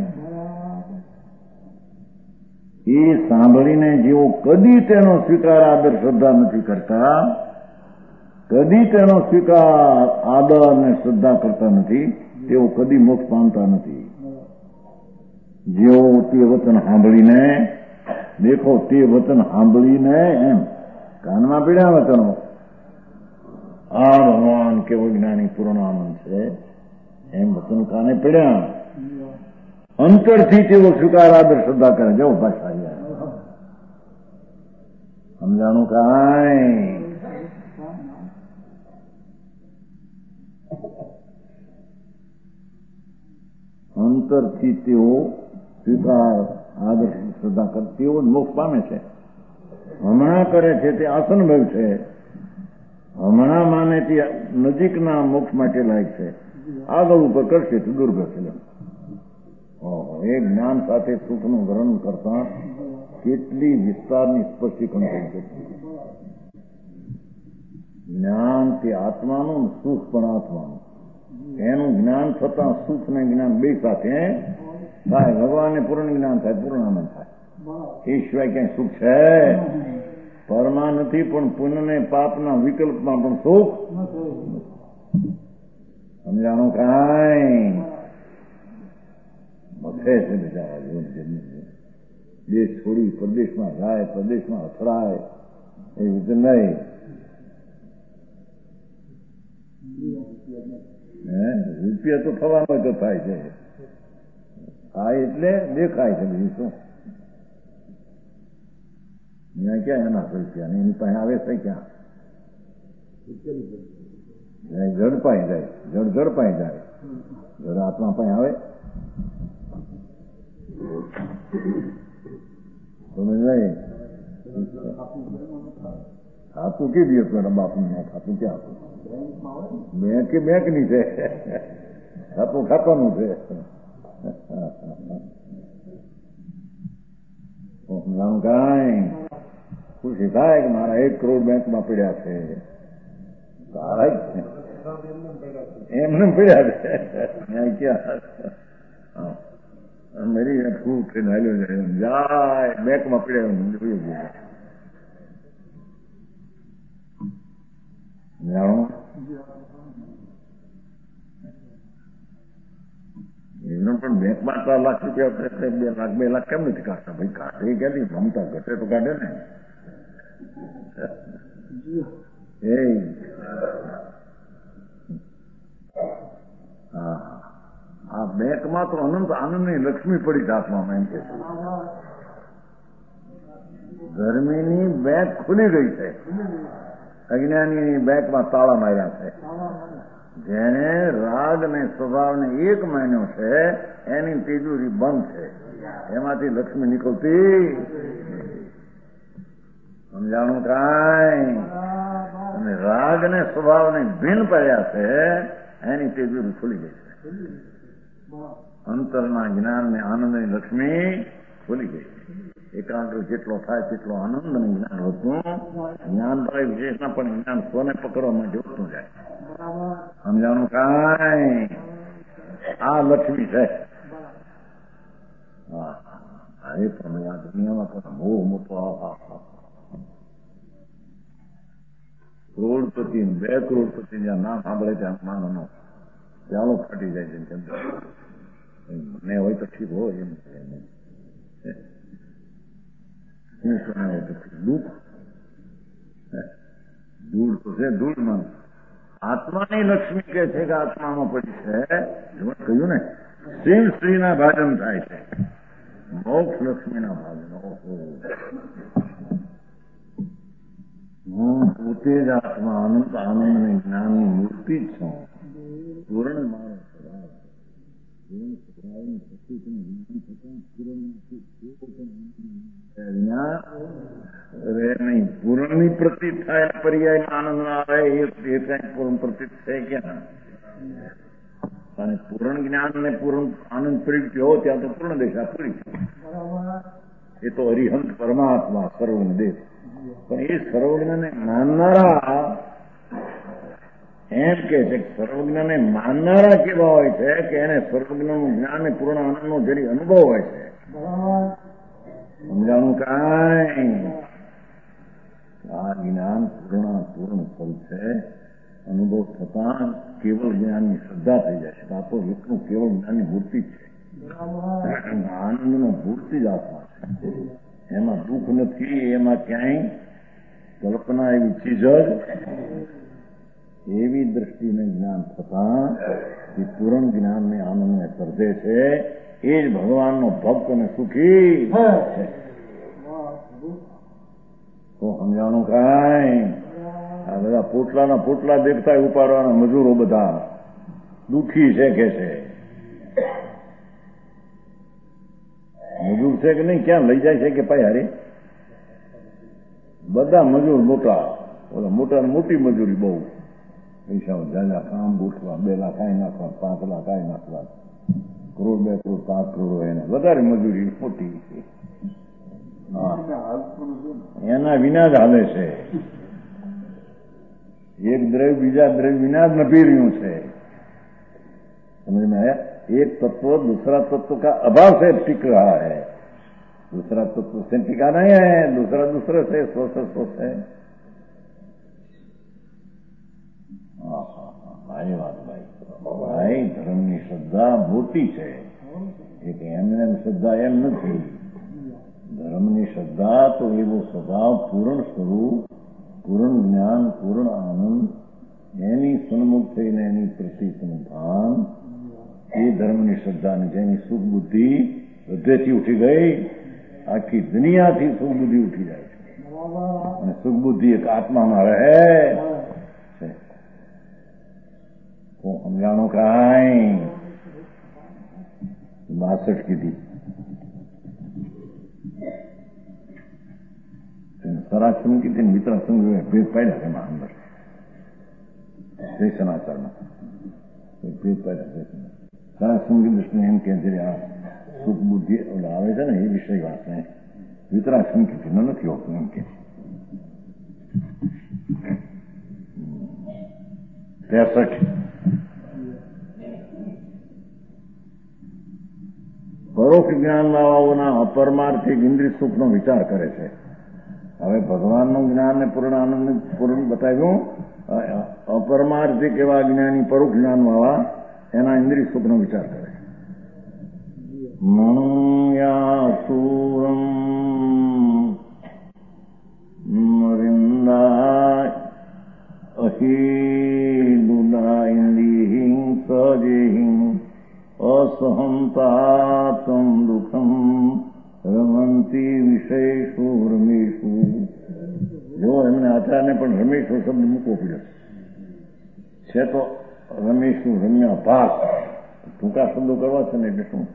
એ સાંભળીને જેઓ કદી તેનો સ્વીકાર આદર શ્રદ્ધા નથી કરતા, કદી તેનો સ્વીકાર આદર અને શ્રદ્ધા કરતા નથી, તેઓ કદી મોક્ષ પામતા નથી. જેઓ તે વચન સાંભળીને, દેખો તે વચન સાંભળીને એમ કાનમાં પીડ્યા વચનો, આ ભગવાન કેવો જ્ઞાની પૂર્ણાનંદ છે એમ વચન કાને પીડ્યા, અંતરથી તેઓ સ્વીકાર આદર શ્રદ્ધા કરે. જવો ભાષા સમજાણું કાંઈ? અંતરથી તેઓ સ્વીકાર આદર શ્રદ્ધા કરે તેઓ જ મોક્ષ પામે છે. હમણાં કરે છે તે આસનભવ છે. હમણાં માને તે નજીકના મોક્ષ માટે લાયક છે. આગળ ઉપર કરશે તો દુર્ભવ છે. એ જ્ઞાન સાથે સુખનું વર્ણન કરતા કેટલી વિસ્તારની સ્પષ્ટીકરણ કરી છે. જ્ઞાન તે આત્માનું, સુખ પણ આત્માનું. એનું જ્ઞાન થતા સુખ ને જ્ઞાન બે સાથે થાય. ભગવાનને પૂર્ણ જ્ઞાન થાય, પૂર્ણાનંદ થાય. એ સિવાય ક્યાંય સુખ છે? પરમાં નથી, પણ પુણ્ય ને પાપના વિકલ્પમાં પણ સુખ. સમજાણું કાંઈ? છે છે બિચારા દેશ છોડી પ્રદેશમાં જાય, પ્રદેશમાં અથડાય એ રીતે નહીં. રૂપિયા તો થવાનો તો થાય છે. થાય એટલે દેખાય છે. બીજું શું? ત્યાં ક્યાં એના રૂપિયા ને એની પાસે આવે છે ક્યાં? ઝડપાઈ જાય, જડ ઝડપાઈ જાય. જડ આત્મા પાસે આવે તમે નહીં ખાતું કે દિવસ મેડમ બાપનું ના ખાતું ક્યાં આપું? બેંક કે બેંક ની છે, ખાતું ખાતાનું છે. કાંઈ ખુશી થાય કે મારા એક કરોડ બેંકમાં પડ્યા છે. સારા જ છે, એમને પડ્યા છે. ક્યાં મેરી ખૂબ ટ્રેન હાલ્યો જાય બેંકમાં પડ્યા. જાણો એનો પણ બેંકમાં ચાર લાખ રૂપિયા બે લાખ બે લાખ કેમ નથી કાઢતા? ભાઈ કાઢે ક્યાંથી? મમતા ઘટે તો કાઢે ને. એ હા, આ બેંકમાં તો અનંત આનંદની લક્ષ્મી પડી આત્મામાં એમ કે ગરમીની બેંક ખુલી ગઈ છે, અજ્ઞાનીની બેંકમાં તાળા માર્યા છે. જેને રાગ ને સ્વભાવને એક મહિનો છે એની તિજોરી બંધ છે, એમાંથી લક્ષ્મી નીકળતી સમજાણું કાંઈ? અને રાગ ને સ્વભાવને ભિન્ન પડ્યા છે એની તિજોરી ખુલી ગઈ છે. અંતરના જ્ઞાન ને આનંદની લક્ષ્મી ખુલી ગઈ. એકાગ્ર જેટલો થાય તેટલો આનંદ અને જ્ઞાન વધતું, જ્ઞાન ભાઈ વિશેષના પણ જ્ઞાન સ્વને પકડવામાં જોતું જાય. સમજાણું કાંઈ? આ લક્ષ્મી છે. હા, એ પણ આ દુનિયામાં પણ બહુ મોટો કરોડપતિ બે કરોડપતિ જ્યાં નામ સાંભળે ત્યાં માનવનો ચાલો ફાટી જાય છે. મને હોય તો ઠીક હોય એમ દુઃખ ધૂળ તો છે, ધૂળમાં આત્માની લક્ષ્મી કે છે કે આત્મામાં પડી છે. કહ્યું ને શિવ શ્રીના ભાજન થાય છે, મોક્ષ લક્ષ્મીના ભાજન. હું પોતે જ આત્મા અનંત આનંદ અને જ્ઞાનની મૂર્તિ જ છું. પૂર્ણ મારો સ્વભાવ નહીં. પૂર્ણની પ્રતીત થાય પર્યાયમાં આનંદ ના આવે એ કઈ પૂર્ણ પ્રતીત છે ક્યાં? અને પૂર્ણ જ્ઞાન ને પૂર્ણ આનંદ પ્રગટ્યો ત્યાં તો પૂર્ણ દિશા પૂરી. એ તો હરિહંત પરમાત્મા સર્વજ્ઞ દેવ. પણ એ સર્વજ્ઞને માનનારા એમ કે છે કે સર્વજ્ઞને માનનારા કેવા હોય છે કે એને સર્વજ્ઞનું જ્ઞાન ને પૂર્ણ આનંદનો જરી અનુભવ હોય છે. સમજાણું કાંઈ? આ જ્ઞાન પૂર્ણ પૂર્ણ ફળ છે. અનુભવ થતા કેવળ જ્ઞાનની શ્રદ્ધા થઈ જાય છે. આ તો એકનું કેવળ જ્ઞાનની મૂર્તિ જ છે. આનંદનો મૂર્તિ જ આત્મા છે. એમાં દુઃખ નથી, એમાં ક્યાંય કલ્પના એવી ચીજ જ. એવી દ્રષ્ટિને જ્ઞાન થતા એ પૂર્ણ જ્ઞાનને આનંદને સર્જે છે. એ જ ભગવાનનો ભક્ત અને સુખી છે. તો સમજાણું કાંઈ? આ બધા પોટલાના પોટલા દેખતા ઉપાડવાના મજૂરો બધા દુઃખી છે કે છે. મજૂર છે કે નહીં? ક્યાં લઈ જાય છે કે ભાઈ હારે? બધા મજૂર મોટા, ઓલા મોટા મોટી મજૂરી બહુ પૈસા જાજા કામ ગોઠવા, બે લાખ આઈ નાખવા, પાંચ લાખ આઈ નાખવા, કરોડ બે કરોડ પાંચ કરોડ એને વધારે મજૂરી મોટી. એના વિના જ હાલે છે. એક દ્રવ્ય બીજા દ્રવ્ય વિના જ નભી રહ્યું છે. समझ में आया? एक तत्व दूसरा तत्व का अभाव से टिक रहा है, दूसरा तत्व से टिका नहीं है, दूसरा दूसरे से स्व से स्व से. ભાઈ વાત ભાઈ ભાઈ ધર્મની શ્રદ્ધા મોટી છે. એક એમને શ્રદ્ધા એમ નથી. ધર્મની શ્રદ્ધા તો એવો સ્વભાવ પૂર્ણ સ્વરૂપ, પૂર્ણ જ્ઞાન, પૂર્ણ આનંદ, એની સન્મુખ થઈને એની પ્રતીકનું ભાન, એ ધર્મની શ્રદ્ધાની જેની સુખ બુદ્ધિ હૃદયથી ઉઠી ગઈ, આખી દુનિયાથી સુખ બુદ્ધિ ઉઠી જાય છે. અને સુખ બુદ્ધિ એક આત્મામાં રહે છે. તો સમજાણું કાંઈ? બાસઠ કીધી સરાસન કીધી મિત્રાસન ભેદ પાડ્યા છે એમાં અંદર શેષનાચારમાં ભેદ પાડ્યા છે. સરાસંગી દૃષ્ટિને એમ કે જે આ સુખ બુદ્ધિ આવે છે ને એ વિષય વાત ને વિતરાસન કીધી નથી હોતું એમ કે. ત્રેસઠ પરોક્ષ જ્ઞાન વાળાઓના અપરમાર્થિક ઇન્દ્રિય સુખનો વિચાર કરે છે. હવે ભગવાનનું જ્ઞાન ને પૂર્ણ આનંદ પૂર્ણ બતાવ્યું. અપરમાર્થિક એવા જ્ઞાની પરોક્ષ જ્ઞાન વાળા એના ઇન્દ્રિય સુખનો વિચાર કરે. મણ્યાસુરમ મરિંદા અહીદુદા ઇન્દ્રિહિં સજેહિં અસહંતાતમ દુઃખમ રમંતી વિષયેષુ રમેશુ. જો એમને આચાર્યને પણ રમેશુ શબ્દ મૂકવો પડ્યો છે તો રમેશુ રમ્યા ભાગ ટૂંકા શબ્દો કરવા છે ને એટલે શું?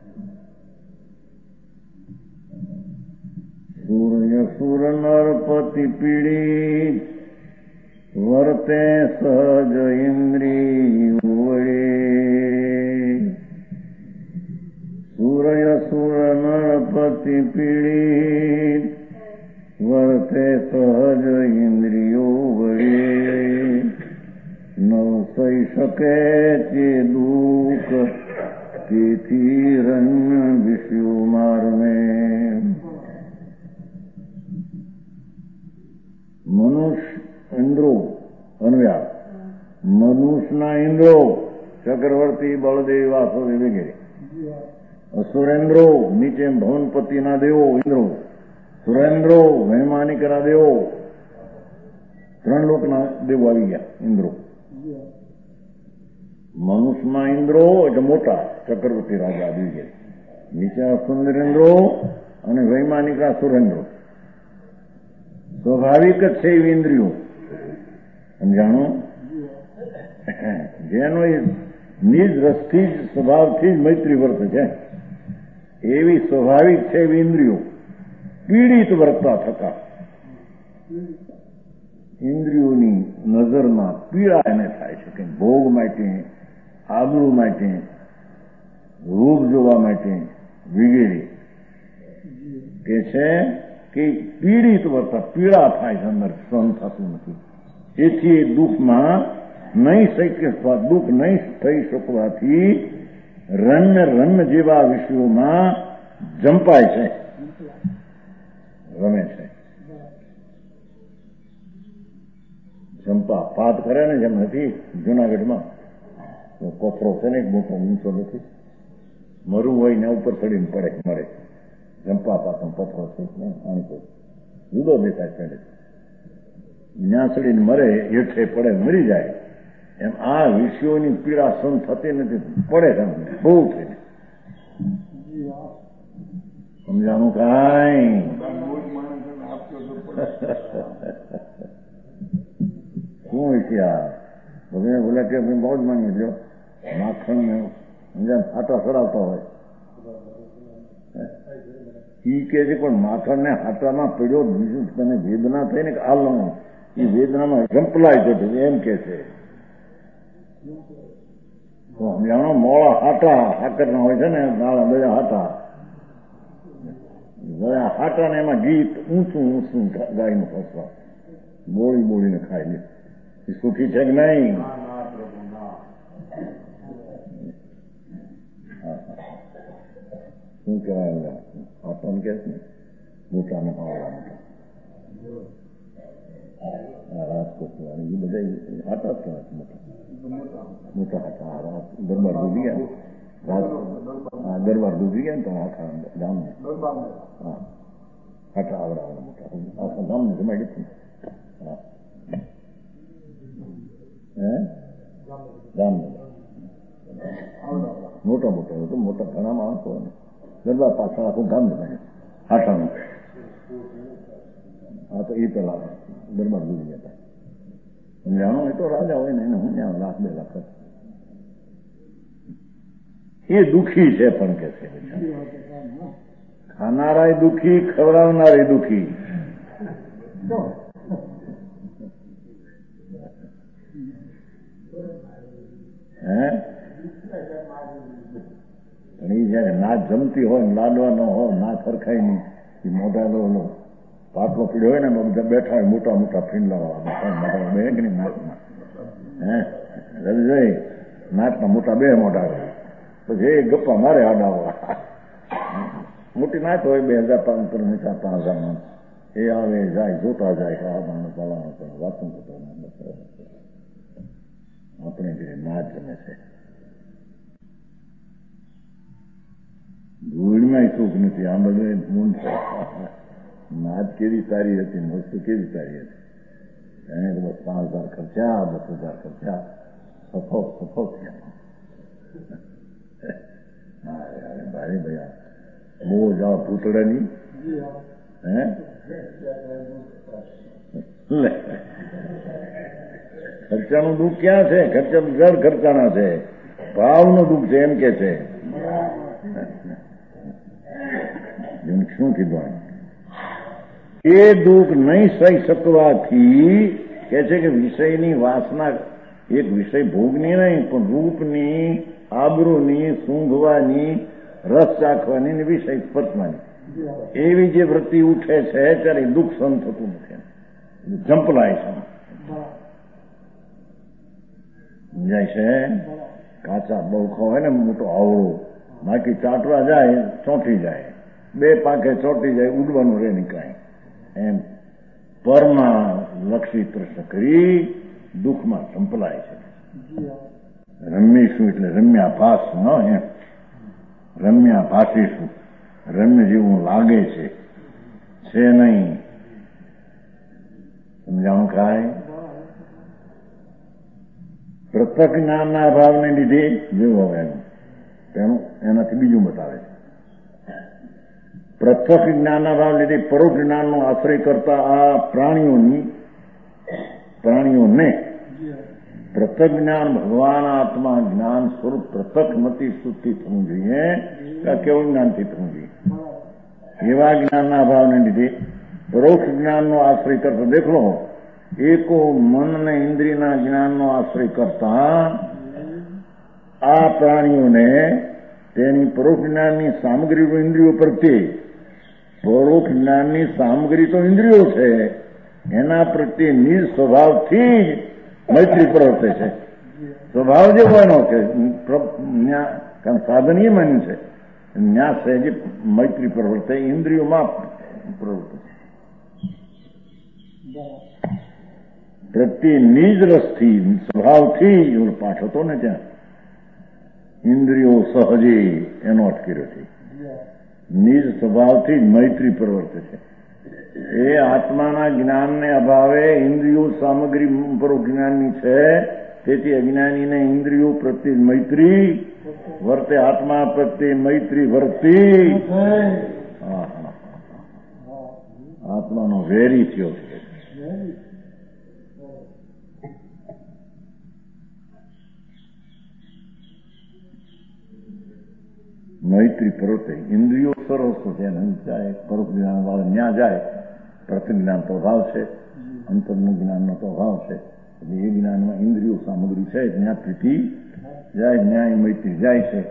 સૂર્ય સુર નરપતિ પીડિત વર્તે સહજ ઇન્દ્રિય વડે. સૂર્ય સુર નરપતિ પીડિત વર્તે સહજ ઇન્દ્રિયો વડે. ન સહી શકે તે દુઃખ તેથી રંગ વિષ્યુ મારને. મનુષ્ય ઇન્દ્રો અન્વ્યા મનુષ્યના ઇન્દ્રો ચક્રવર્તી બળદેવ વાસુદેવ વગેરે. અસુરેન્દ્રો નીચે ભવનપતિના દેવો ઇન્દ્રો. સુરેન્દ્રો વૈમાનિકના દેવો. ત્રણ લોકના દેવો આવી ગયા ઇન્દ્રો. મનુષ્યમાં ઇન્દ્રો એટલે મોટા ચક્રવર્તી રાજા આવી ગયા. નીચે સુંદરેન્દ્રો અને વૈમાનિકા સુરેન્દ્રો. સ્વાભાવિક જ છે એવી ઇન્દ્રિયો સમજાણો. જેનો નિજ રસથી જ સ્વભાવથી જ મૈત્રી વર્તે છે એવી સ્વાભાવિક છે એવી ઇન્દ્રિયો પીડિત વર્તતા થતા ઇન્દ્રિયોની નજરમાં પીડા એને થાય છે કે ભોગ માટે, આબરૂ માટે, રૂપ જોવા માટે વગેરે કે છે કે પીડિત વર્તા પીડા થાય છે, અંદર સહન થતું નથી. એથી એ દુઃખમાં નહીં શક્ય દુઃખ નહીં થઈ શકવાથી રન રન જેવા વિષયોમાં જંપાય છે, રમે છે. જંપા પાત કરે ને જેમ નથી જુનાગઢમાં કોથરો છે ને એક મોટો ઊંચો નથી, મરું હોય ને ઉપર ચડીને પડે મરે. જંપા પાતો પથરો છે ને આની કોઈ જુદો દેખાય ચડે ત્યાં ચડીને મરે, હેઠે પડે મરી જાય. એમ આ વિષયોની પીડા સહન થતી નથી, પડે તમને બહુ થઈને. સમજાણું કાંઈ? શું વિષયા ભગવાને બોલ્યા કે બહુ જ માની લો માખણ ને સમજા હાટા ચડાવતા હોય ઈ કે છે પણ માખણ ને હાટામાં પડ્યો બીજું તને વેદના થઈ ને કે આ લો એ વેદનામાં જંપલાય છે એમ કે છે. સમજાણો મોળા હાટા હાકરના હોય છે ને નાળા બધા હાટા બધા હાટા ને એમાં ગીત ઊંચું ઊંચું ગાયનું ફસવા બોળી બોળીને ખાઈ લે. એ સુખી છે કે નહીં? શું કહેવાય હાટા કે છે ને મોટા ને પાવડા મોટા રાજકોટ એ બધા હાટા જ કહેવાય મોટા મોટા હાટા. દરબાર ડૂબી ગયા હા દરબાર ડૂબી ગયા ને તો આખા ગામને હા હાટા આવડા મોટા આખા ગામને જમાડી હતી. હા હે ગામને મોટા મોટા તો મોટા ઘણા માણસો દરબાર પાછળ આખું ગામ જમાડે હાટાનું. હા તો એ પેલા દરબાર ડૂબી ગયા હતા. સમજાણો એ તો રાજા હોય ને એને હું ત્યાં લાખ બે લાખ એ દુઃખી છે પણ કે છે ખાનારાય દુઃખી ખવડાવનારે દુઃખી. હે એ જયારે ના જમતી હોય ને લાડવા ન હોય ના ખરખાય નહીં એ મોટા લો પાટલો પીડ્યો હોય ને બધા બેઠા હોય મોટા મોટા ફીંડલા વાળા બે કે નહીં નાકમાં હે રવિભાઈ નાકના મોટા બે મોટા પછી એ ગપ્પા મારે આડાવા મોટી નાચ હોય બે હજાર પાંચસો મીઠા પાંચ હજાર એ આવે જાય જોતા જાય કે આ માણસ ચાલવાનો પણ વાતું કરતો આપણે જે ના જમે છે. ધૂળમાં સુખ નથી. આ બધું મૂળ છે. નાદ કેવી સારી હતી, વસ્તુ કેવી સારી હતી. એને તો બસ પાંચ હજાર ખર્ચા, દસ હજાર ખર્ચા, સફોક સફોક થયા. ભારે ભયા બહુ જાઓ પૂતળાની હે ખર્ચાનું દુઃખ ક્યાં છે? ખર્ચા ઘર ખર્ચાના છે. ભાવનું દુઃખ છે એમ કે છે. શું કીધું? એ દુઃખ નહીં સહી શકવાથી કે છે કે વિષયની વાસના એક વિષય ભોગની નહીં પણ રૂપની, આબરૂની, સૂંઘવાની, રસ ચાખવાની, વિષય સ્પર્શવાની એવી જે વૃત્તિ ઉઠે છે ત્યારે દુઃખ સહન થતું નથી. જંપલાય છે. સમજાય છે? કાચા બળખો હોય ને મોટો આવડો, બાકી ચાટવા જાય ચોંટી જાય, બે પાંખે ચોંટી જાય, ઉડવાનું રે નીકળાય. એમ પરમાં લક્ષી પ્રશ્ન કરી દુઃખમાં સંપલાય છે. રમીશું એટલે રમ્યા ભાસ ન એમ રમ્યા ભાસીશું. રમ્ય જેવું લાગે છે છે નહીં. સમજાણું કાય? પ્રત્યક્ષ જ્ઞાનના અભાવને લીધે જેવું હવે તેનું એનાથી બીજું બતાવે છે. પ્રત્યક્ષ જ્ઞાનના ભાવ લીધે પરોક્ષ જ્ઞાનનો આશ્રય કરતા આ પ્રાણીઓની પ્રાણીઓને પ્રત્યક્ષ જ્ઞાન ભગવાન આત્મા જ્ઞાન સ્વરૂપ પ્રત્યક્ષ મતી શુદ્ધિ થવું જોઈએ કે કેવું જ્ઞાનથી થવું જોઈએ. એવા જ્ઞાનના અભાવને લીધે પરોક્ષ જ્ઞાનનો આશ્રય કરતા દેખલો એકો મન અને ઇન્દ્રિયના જ્ઞાનનો આશ્રય કરતા આ પ્રાણીઓને તેની પરોક્ષ જ્ઞાનની સામગ્રી ઇન્દ્રિયો પ્રત્યે પરોક્ષ જ્ઞાનની સામગ્રી તો ઇન્દ્રિયો છે એના પ્રત્યે નિજ સ્વભાવથી મૈત્રી પ્રવર્તે છે. સ્વભાવ જે કોઈનો છે કારણ સાધન એ માન્યું છે ન્યા સહેજ મૈત્રી પ્રવર્તે, ઇન્દ્રિયોમાં પ્રવર્તે પ્રત્યે નિજ રસથી સ્વભાવથી પાઠ હતો ને ત્યાં ઇન્દ્રિયો સહજે એનો અટકેલો છે. નિજ સ્વભાવથી જ મૈત્રી પ્રવર્તે છે. એ આત્માના જ્ઞાનને અભાવે ઇન્દ્રિયો સામગ્રી પરોક્ષ જ્ઞાનની છે. તેથી અજ્ઞાનીને ઇન્દ્રિયો પ્રત્યે મૈત્રી વર્તે, આત્મા પ્રત્યે મૈત્રી વર્તી આત્માનો વેરી થયો છે. મૈત્રી પ્રવૃત્તિ ઇન્દ્રિયો સરસ છે જાય પરોક્ષ જ્ઞાન વાળા ન્યા જાય. પ્રથમ જ્ઞાન તો અભાવ છે, અંતરનું જ્ઞાનનો તો અભાવ છે. એટલે એ જ્ઞાનમાં ઇન્દ્રિયો સામગ્રી છે જ્યાં પ્રીતિ જાય, ન્યાય મૈત્રી જાય છે.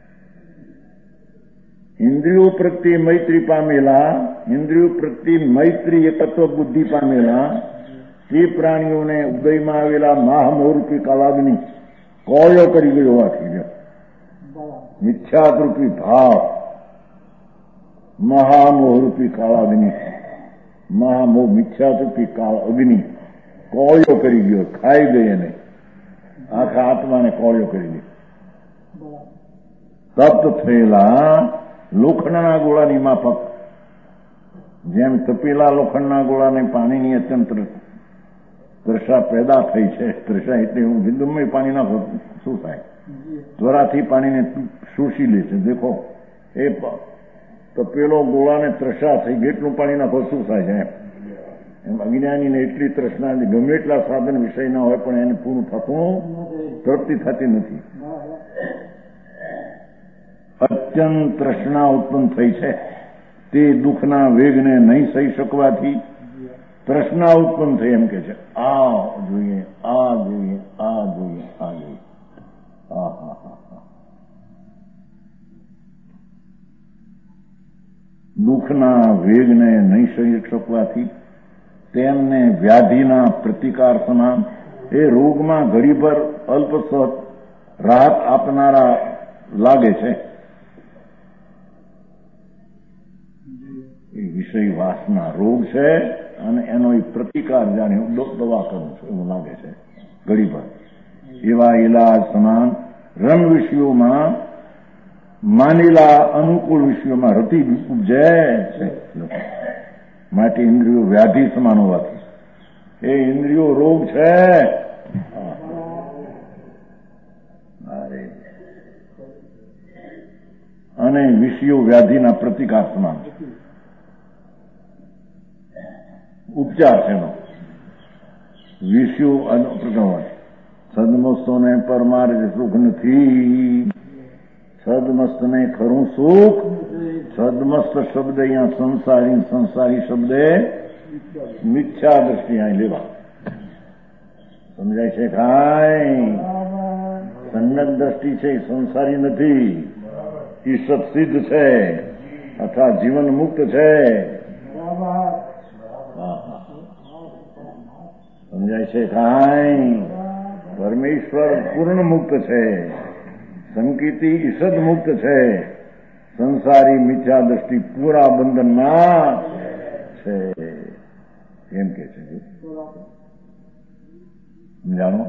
ઇન્દ્રિયો પ્રત્યે મૈત્રી પામેલા, ઇન્દ્રિયો પ્રત્યે મૈત્રી એકત્વ બુદ્ધિ પામેલા તે પ્રાણીઓને ઉદયમાં આવેલા મહામોહરૂપી કાલાગ્નિ કોળિયો કરી ગયો હોવાથી મિથ્યારૂપી ભાવ મહામોહરૂપી કાળાગ્નિ, મહામોહ મિથ્યારૂપી કાળ અગ્નિ કોળિયો કરી ગયો, ખાઈ ગઈ એને આખા આત્માને કોળિયો કરી ગયો. તપ્ત થયેલા લોખંડના ગોળાની માફક જેમ તપેલા લોખંડના ગોળાને પાણીની અત્યંત તૃષા પેદા થઈ છે. તૃષા એટલે હું બિંદુમય પાણી નાખો શું થાય? ત્વરાથી પાણીને શોષી લે છે. દેખો એ તપેલો ગોળાને તૃષા થઈ કેટલું પાણી નાખો શું થાય છે? એમ અજ્ઞાનીને એટલી તૃષ્ણા ગમે એટલા સાધન વિષય ના હોય પણ એને પૂરું થતું તૃપ્તિ થતી નથી. અત્યંત તૃષ્ણા ઉત્પન્ન થઈ છે તે દુઃખના વેગને નહીં સહી શકવાથી તૃષ્ણા ઉત્પન્ન થઈ. એમ કે છે આ જોઈએ, આ જોઈએ, આ જોઈએ, આ જોઈએ. દુઃખના વેગને નહીં સહી શકવાથી તેમને વ્યાધિના પ્રતિકાર સમાન એ રોગમાં ઘડીભર અલ્પસત રાહત આપનારા લાગે છે. એ વિષય વાસના રોગ છે અને એનો એ પ્રતિકાર જાણે હું દવા કરું છું એવું લાગે છે ઘડી પર. એવા ઇલાજ સમાન રંગ વિષયોમાં માનેલા અનુકૂળ વિષયોમાં રતિ ઉપજે છે. માટે ઇન્દ્રિયો વ્યાધિ સમાન હોવાથી એ ઇન્દ્રિયો રોગ છે. અને વિષયો વ્યાધિના પ્રતિકાર સમાન છે. ઉપચાર છે એનો. વિષયો અનુપ્રગમન સદમસ્તોને પરમાર્થ સુખ નથી. સદમસ્તને ખરું સુખ. સદમસ્ત શબ્દ અહીંયા સંસારી સંસારી શબ્દે મિથ્યા દ્રષ્ટિ અહીં લેવા સમજાય છે. કાંઈ સન્નત દ્રષ્ટિ છે સંસારી નથી. ઈશ્વર સિદ્ધ છે અથવા જીવન મુક્ત છે. સમજાય છે. કાંઈ પરમેશ્વર પૂર્ણ મુક્ત છે. સંકિતિ ઈષદ મુક્ત છે. સંસારી મિથ્યા દ્રષ્ટિ પૂરા બંધનમાં છે એમ કે છે. સમજાણો.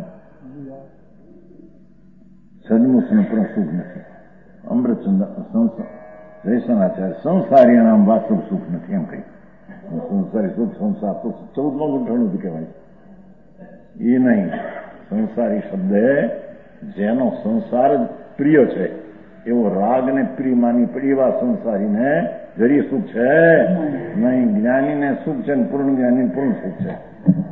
સદમુખનું પણ સુખ નથી. અમૃતચંદ્ર જયસનાચાર્ય સંસારી નામ વાસ્તવ સુખ નથી એમ કહી. સંસારી સુખ સંસાર તો ચૌદમાં ગુંઠાણું જ કહેવાય. એ નહીં. સંસારી શબ્દ જેનો સંસાર જ પ્રિય છે એવો રાગને પ્રિય માની પડી એવા સંસારીને જરી સુખ છે નહીં. જ્ઞાનીને સુખ છે ને પૂર્ણ જ્ઞાની પૂર્ણ સુખ છે.